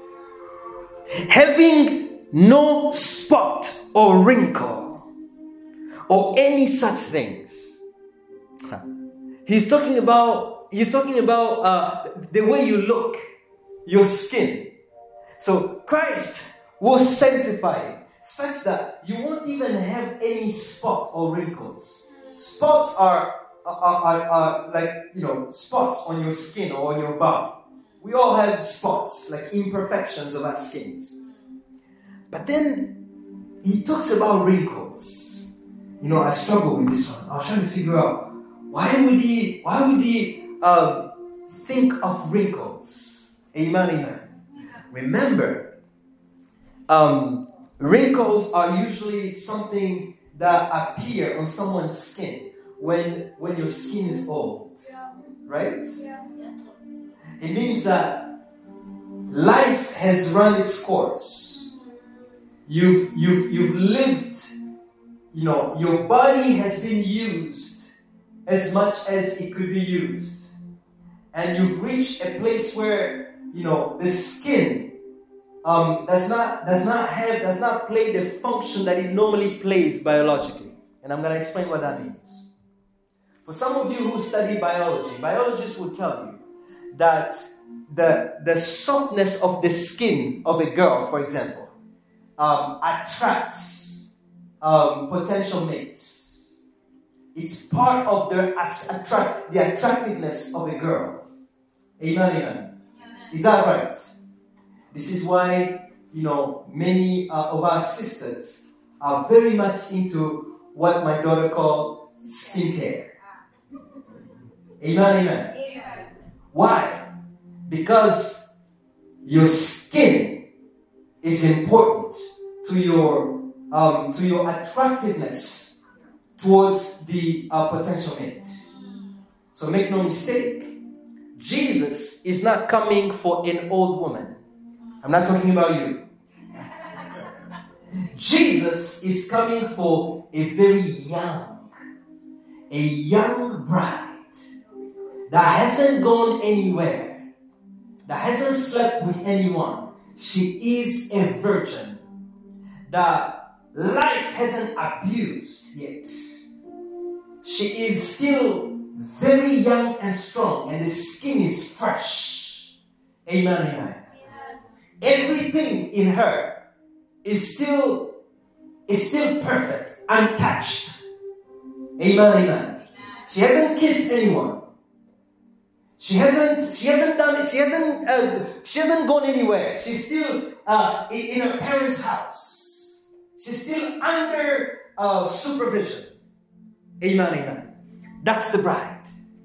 having no spot or wrinkle or any such things. He's talking about the way you look, your skin. So Christ will sanctify it such that you won't even have any spot or wrinkles. Spots are like, spots on your skin or on your body. We all have spots, like imperfections of our skins. But then he talks about wrinkles. I struggle with this one. I was trying to figure out why would he think of wrinkles? Amen, amen. Remember, wrinkles are usually something that appear on someone's skin when your skin is old, right? It means that life has run its course. You've lived, your body has been used as much as it could be used. And you've reached a place where, the skin does not play the function that it normally plays biologically. And I'm going to explain what that means. For some of you who study biology, biologists will tell you that the softness of the skin of a girl, for example, attracts potential mates. It's part of the attractiveness of a girl. Amen, amen. Is that right? This is why, many of our sisters are very much into what my daughter called skincare. Amen, amen. Why? Because your skin is important to your attractiveness towards the potential mate. So make no mistake, Jesus is not coming for an old woman. I'm not talking about you. Jesus is coming for a very young bride that hasn't gone anywhere, that hasn't slept with anyone. She is a virgin that life hasn't abused yet. She is still very young and strong, and the skin is fresh. Amen, amen. Everything in her is still perfect, untouched. Amen, amen. She hasn't kissed anyone. She hasn't done it. She hasn't gone anywhere. She's still in her parents' house. She's still under supervision. Amen, amen. That's the bride.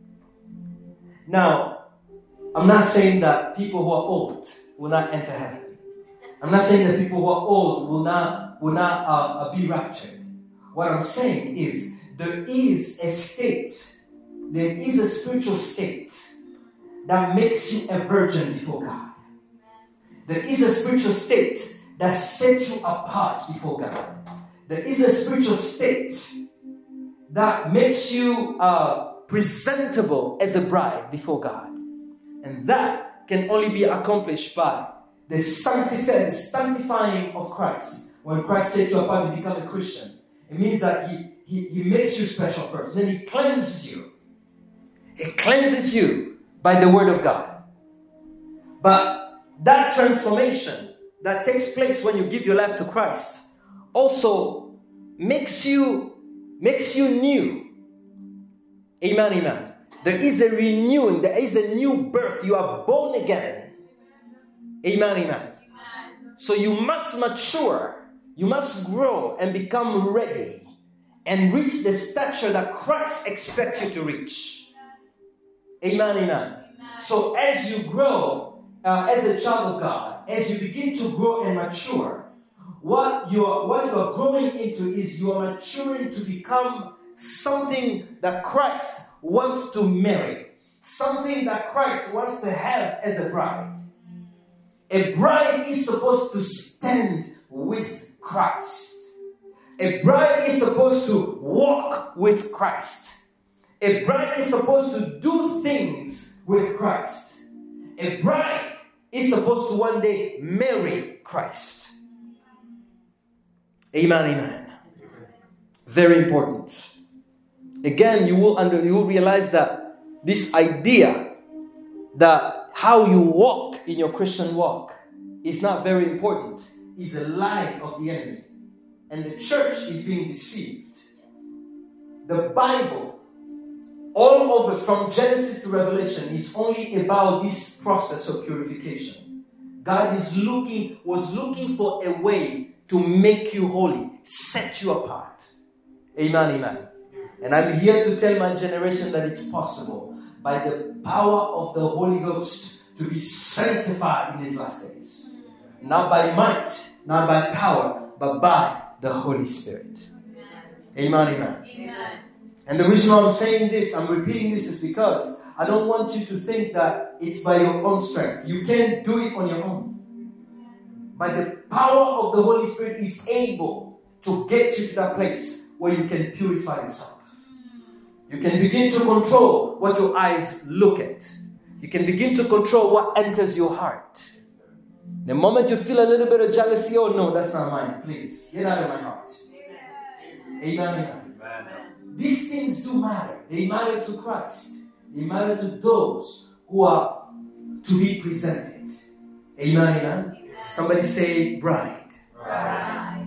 Now, I'm not saying that people who are old will not enter heaven. I'm not saying that people who are old will not be raptured. What I'm saying is there is a state, there is a spiritual state that makes you a virgin before God. There is a spiritual state that sets you apart before God. There is a spiritual state that makes you presentable as a bride before God. And that can only be accomplished by the sanctifying of Christ. When Christ sets you apart, you become a Christian. It means that he makes you special first. Then he cleanses you. He cleanses you by the word of God. But that transformation that takes place when you give your life to Christ also makes you new. Amen, amen. There is a renewing. There is a new birth. You are born again. Amen, amen. So you must mature. You must grow and become ready and reach the stature that Christ expects you to reach. Amen, amen. So as you grow as a child of God, as you begin to grow and mature, what you are growing into is you are maturing to become something that Christ wants to marry. Something that Christ wants to have as a bride. A bride is supposed to stand with Christ. A bride is supposed to walk with Christ. A bride is supposed to do things with Christ. A bride is supposed to one day marry Christ. Amen, amen. Very important. Again, you will realize that this idea that how you walk in your Christian walk is not very important, is a lie of the enemy. And the church is being deceived. The Bible, all over from Genesis to Revelation, is only about this process of purification. God was looking for a way to make you holy, set you apart. Amen, amen. And I'm here to tell my generation that it's possible by the power of the Holy Ghost to be sanctified in these last days. Not by might, not by power, but by the Holy Spirit. Amen, amen. Amen. And the reason why I'm saying this, I'm repeating this, is because I don't want you to think that it's by your own strength. You can't do it on your own. But the power of the Holy Spirit is able to get you to that place where you can purify yourself. You can begin to control what your eyes look at. You can begin to control what enters your heart. The moment you feel a little bit of jealousy, oh no, that's not mine, please. Get out of my heart. Amen. Amen. These things do matter. They matter to Christ. They matter to those who are to be presented. Amen, amen. Somebody say bride. Bride.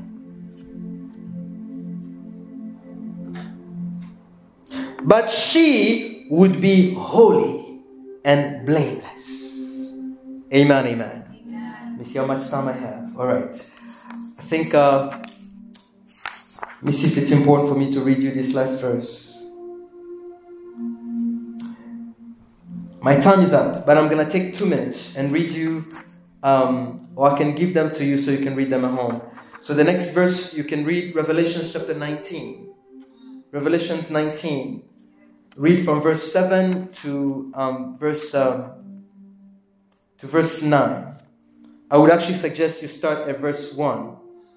But she would be holy and blameless. Amen, amen. Let me see how much time I have. All right. I think, let me see if it's important for me to read you this last verse. My time is up, but I'm going to take 2 minutes and read you, or I can give them to you so you can read them at home. So the next verse, you can read Revelation chapter 19. Revelations 19. Read from verse 7 to verse 9. I would actually suggest you start at verse 1.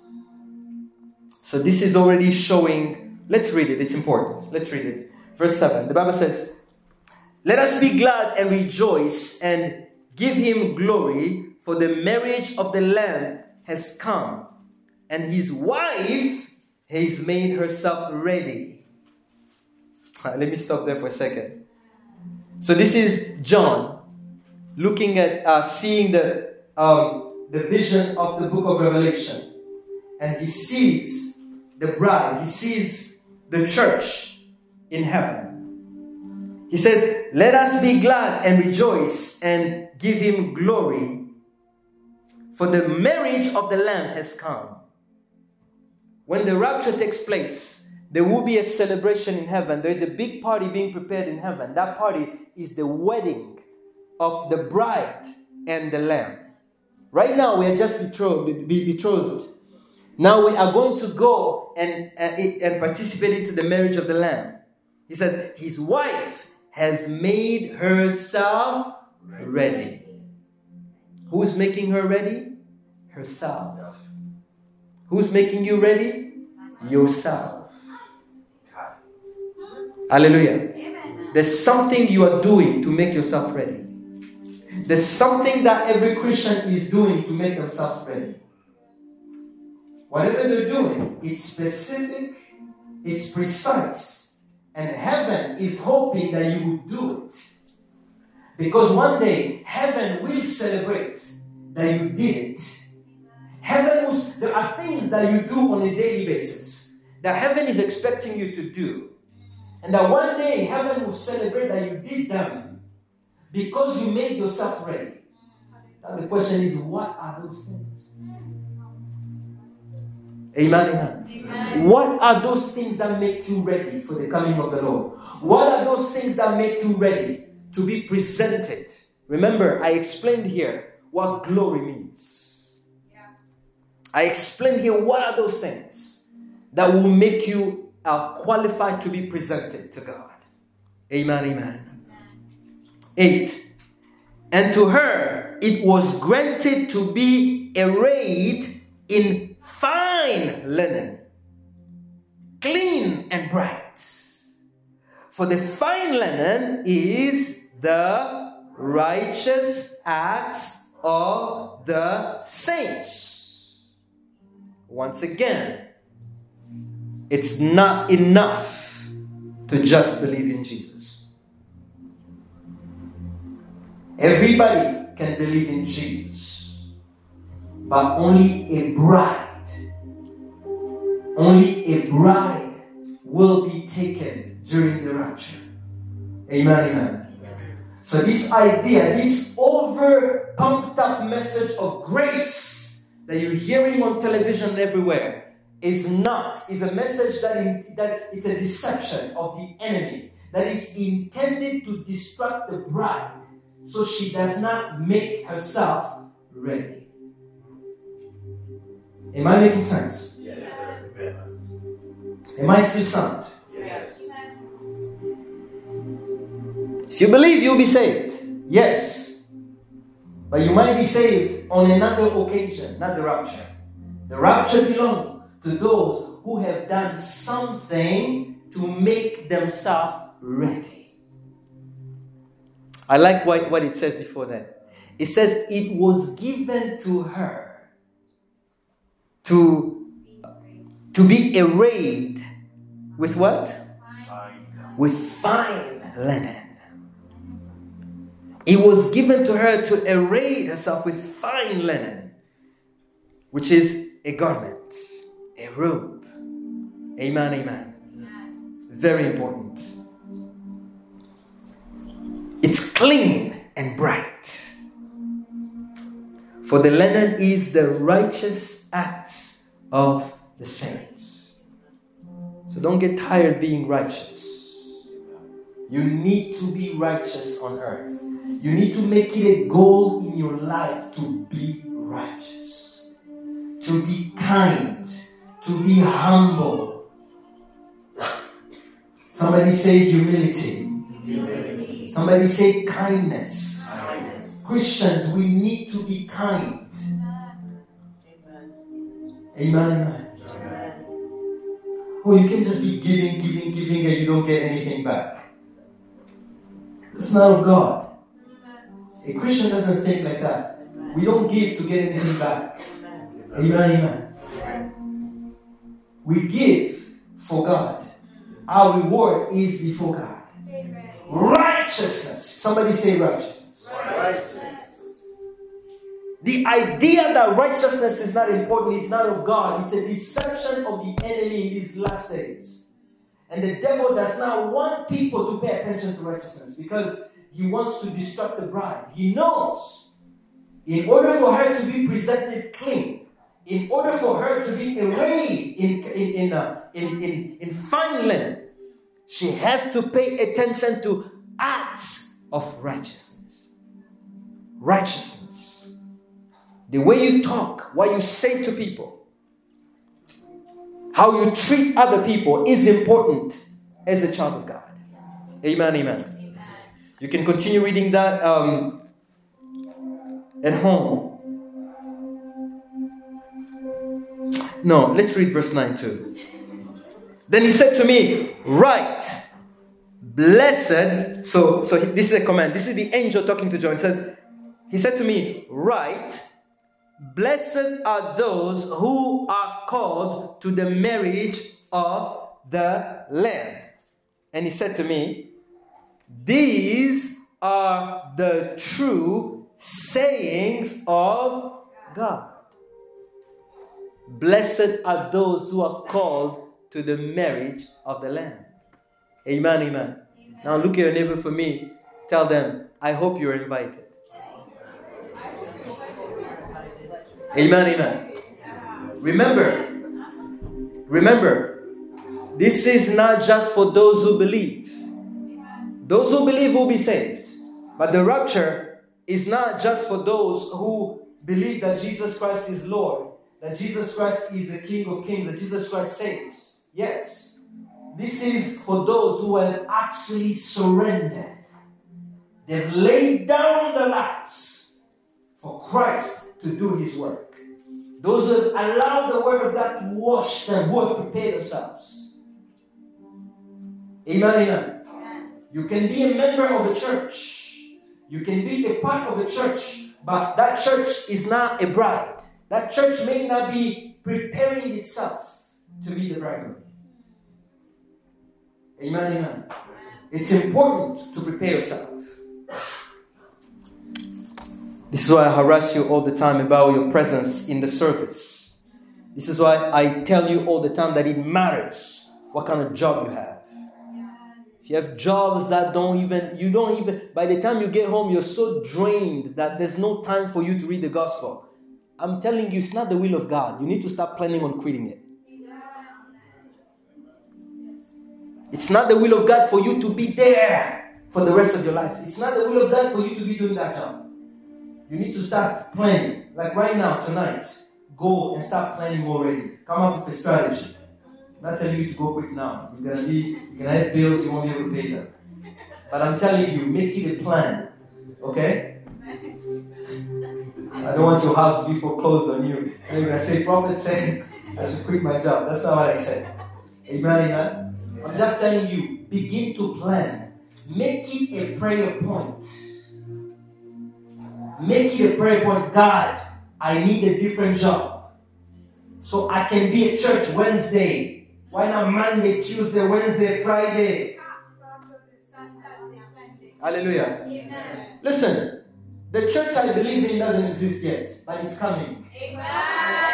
So this is already showing. Let's read it. It's important. Let's read it. Verse 7. The Bible says, "Let us be glad and rejoice and give him glory, for the marriage of the Lamb has come, and his wife has made herself ready." Let me stop there for a second. So this is John looking at, seeing the vision of the book of Revelation. And he sees the bride. He sees the church in heaven. He says, let us be glad and rejoice and give him glory, for the marriage of the Lamb has come. When the rapture takes place, there will be a celebration in heaven. There is a big party being prepared in heaven. That party is the wedding of the bride and the Lamb. Right now, we are just betrothed. Now we are going to go and participate into the marriage of the Lamb. He says, his wife has made herself ready. Who's making her ready? Herself. Who's making you ready? Yourself. Hallelujah. Amen. There's something you are doing to make yourself ready. There's something that every Christian is doing to make themselves ready. Whatever they're doing, it's specific, it's precise. And heaven is hoping that you will do it. Because one day, heaven will celebrate that you did it. There are things that you do on a daily basis that heaven is expecting you to do. And that one day, heaven will celebrate that you did them because you made yourself ready. Now the question is, what are those things? Amen, amen. Amen. What are those things that make you ready for the coming of the Lord? What are those things that make you ready to be presented? Remember, I explained here what glory means. Yeah. I explained here what are those things that will make you qualified to be presented to God. Amen, amen. 8. And to her it was granted to be arrayed in fine linen, clean and bright. For the fine linen is the righteous acts of the saints. Once again, it's not enough to just believe in Jesus. Everybody can believe in Jesus, but only a bride will be taken during the rapture. Amen, amen. So this idea, this over pumped up message of grace that you're hearing on television everywhere is a message that it's a deception of the enemy that is intended to distract the bride so she does not make herself ready. Am I making sense? Yes. Am I still sound? Yes. If you believe, you'll be saved. Yes. But you might be saved on another occasion, not the rapture. The rapture belongs to those who have done something to make themselves ready. I like what it says before that. It says it was given to her to be arrayed with what? With fine linen. It was given to her to array herself with fine linen, which is a garment, a robe. Amen, amen. Very important. It's clean and bright. For the linen is the righteous acts of the saints. So don't get tired being righteous. You need to be righteous on earth. You need to make it a goal in your life to be righteous, to be kind, to be humble. Somebody say humility. Humility. Somebody say kindness. Kindness. Christians, we need to be kind. Amen. Amen. Amen. Oh, you can just be giving, and you don't get anything back. That's not of God. A Christian doesn't think like that. We don't give to get anything back. Amen. We give for God. Our reward is before God. Righteousness. Somebody say righteousness. Righteousness. The idea that righteousness is not important is not of God. It's a deception of the enemy in these last days. And the devil does not want people to pay attention to righteousness because he wants to disrupt the bride. He knows in order for her to be presented clean, in order for her to be arrayed in fine linen, she has to pay attention to acts of righteousness. Righteousness. The way you talk, what you say to people, how you treat other people is important as a child of God. Amen, amen. You can continue reading that at home. No, let's read verse 9 too. Then he said to me, "Write, blessed." So this is a command. This is the angel talking to John. He said to me, "Write, blessed are those who are called to the marriage of the Lamb." And he said to me, "These are the true sayings of God." Blessed are those who are called to the marriage of the Lamb. Amen, amen. Now look at your neighbor for me. Tell them, I hope you're invited. Amen, amen. Remember, this is not just for those who believe. Those who believe will be saved. But the rapture is not just for those who believe that Jesus Christ is Lord, that Jesus Christ is the King of Kings, that Jesus Christ saves. Yes. This is for those who have actually surrendered. They've laid down their lives for Christ to do His work. Those who have allowed the Word of God to wash them, who have prepared themselves. Amen, amen. You can be a member of a church. You can be a part of a church, but that church is not a bride. That church may not be preparing itself to be the bridegroom. Amen, amen. It's important to prepare yourself. This is why I harass you all the time about your presence in the service. This is why I tell you all the time that it matters what kind of job you have. If you have jobs that by the time you get home, you're so drained that there's no time for you to read the gospel. I'm telling you, it's not the will of God. You need to start planning on quitting it. It's not the will of God for you to be there for the rest of your life. It's not the will of God for you to be doing that job. You need to start planning. Like right now, tonight, go and start planning already. Come up with a strategy. I'm not telling you to go quick now. You're gonna have bills, you won't be able to pay them. But I'm telling you, make it a plan. Okay? I don't want your house to be foreclosed on you. And you're gonna say, Prophet said I should quit my job. That's not what I said. Amen, amen. I'm just telling you, begin to plan. Make it a prayer point. Make it a prayer point. God, I need a different job. So I can be at church Wednesday. Why not Monday, Tuesday, Wednesday, Friday? Hallelujah. Amen. Listen, the church I believe in doesn't exist yet, but it's coming. Amen.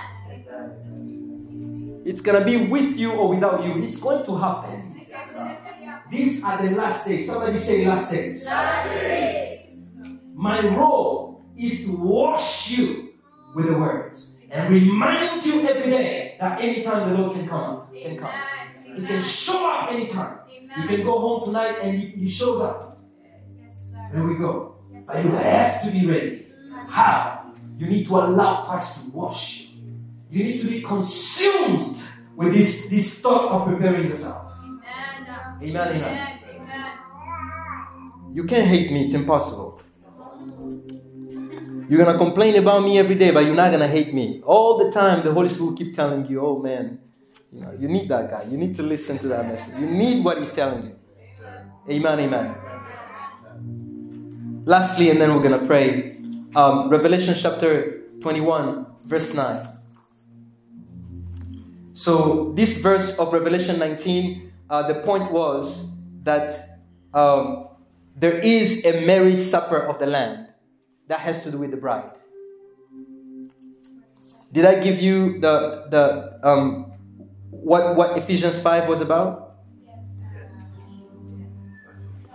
It's going to be with you or without you. It's going to happen. These are the last days. Somebody say last days. Last days. My role is to wash you with the words and remind you every day that anytime the Lord can come. He can show up anytime. You can go home tonight and he shows up. There we go. But you have to be ready. How? You need to allow Christ to wash you. You need to be consumed with this thought of preparing yourself. Amen, amen. You can't hate me. It's impossible. You're going to complain about me every day, but you're not going to hate me. All the time, the Holy Spirit will keep telling you, oh man, you need that guy. You need to listen to that message. You need what he's telling you. Amen, amen. Lastly, and then we're going to pray. Revelation chapter 21, verse 9. So this verse of Revelation 19, the point was that there is a marriage supper of the Lamb that has to do with the bride. Did I give you the what Ephesians 5 was about?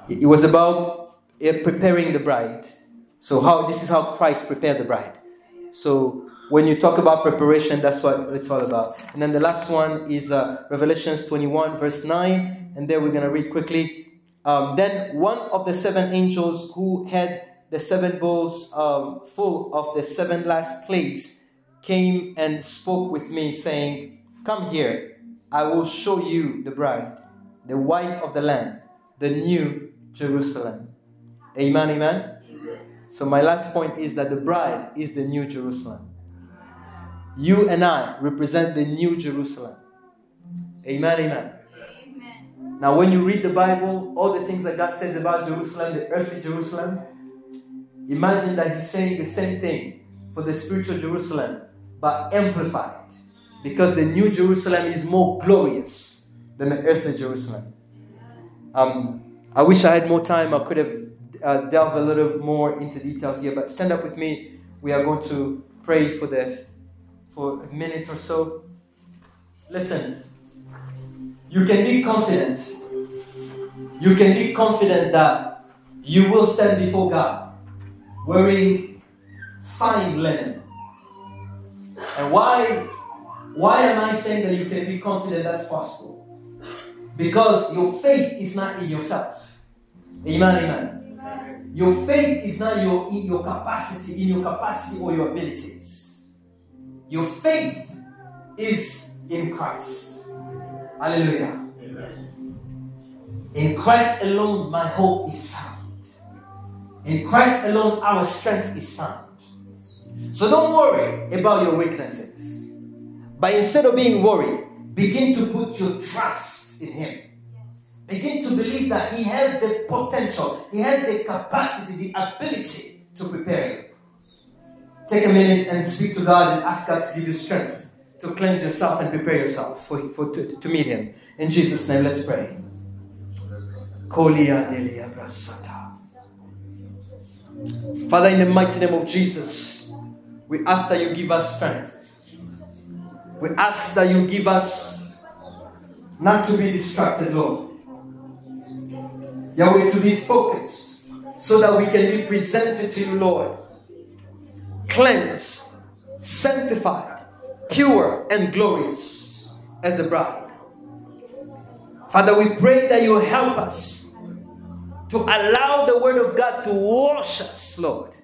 It was about preparing the bride. So this is how Christ prepared the bride. So when you talk about preparation, that's what it's all about. And then the last one is Revelations 21 verse 9. And there we're going to read quickly. Then one of the 7 angels who had the 7 bowls full of the 7 last plagues came and spoke with me, saying, "Come here, I will show you the bride, the wife of the Lamb, the new Jerusalem." Amen, amen. So my last point is that the bride is the new Jerusalem. You and I represent the new Jerusalem. Amen, amen. Now when you read the Bible, all the things that God says about Jerusalem, the earthly Jerusalem, imagine that He's saying the same thing for the spiritual Jerusalem, but amplified. Because the new Jerusalem is more glorious than the earthly Jerusalem. I wish I had more time. I could have delved a little more into details here, but stand up with me. We are going to pray for a minute or so. Listen, you can be confident. You can be confident that you will stand before God wearing fine linen. And why am I saying that you can be confident that's possible? Because your faith is not in yourself. Amen, amen. Your faith is not in your capacity or your abilities. Your faith is in Christ. Hallelujah. In Christ alone my hope is found. In Christ alone our strength is found. So don't worry about your weaknesses. But instead of being worried, begin to put your trust in Him. Begin to believe that He has the potential, He has the capacity, the ability to prepare you. Take a minute and speak to God and ask God to give you strength to cleanse yourself and prepare yourself to meet Him. In Jesus' name, let's pray. Father, in the mighty name of Jesus, we ask that you give us strength. We ask that you give us not to be distracted, Lord. Yahweh, to be focused so that we can be presented to you, Lord. Cleansed, sanctified, pure and glorious as a bride. Father, we pray that you help us to allow the word of God to wash us, Lord.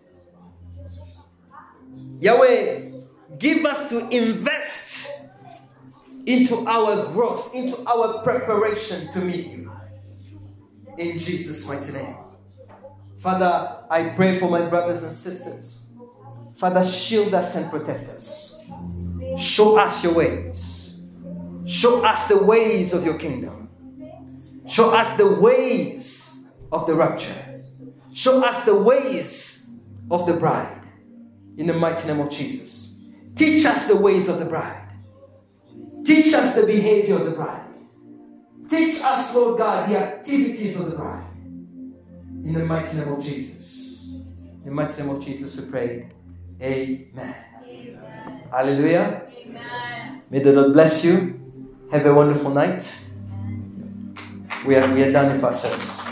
Yahweh, give us to invest into our growth, into our preparation to meet you. In Jesus' mighty name. Father, I pray for my brothers and sisters. Father, shield us and protect us. Show us your ways. Show us the ways of your kingdom. Show us the ways of the rapture. Show us the ways of the bride. In the mighty name of Jesus. Teach us the ways of the bride. Teach us the behavior of the bride. Teach us, Lord God, the activities of the bride. In the mighty name of Jesus. In the mighty name of Jesus we pray. Amen. Amen. Hallelujah. Amen. May the Lord bless you. Have a wonderful night. We are done with our service.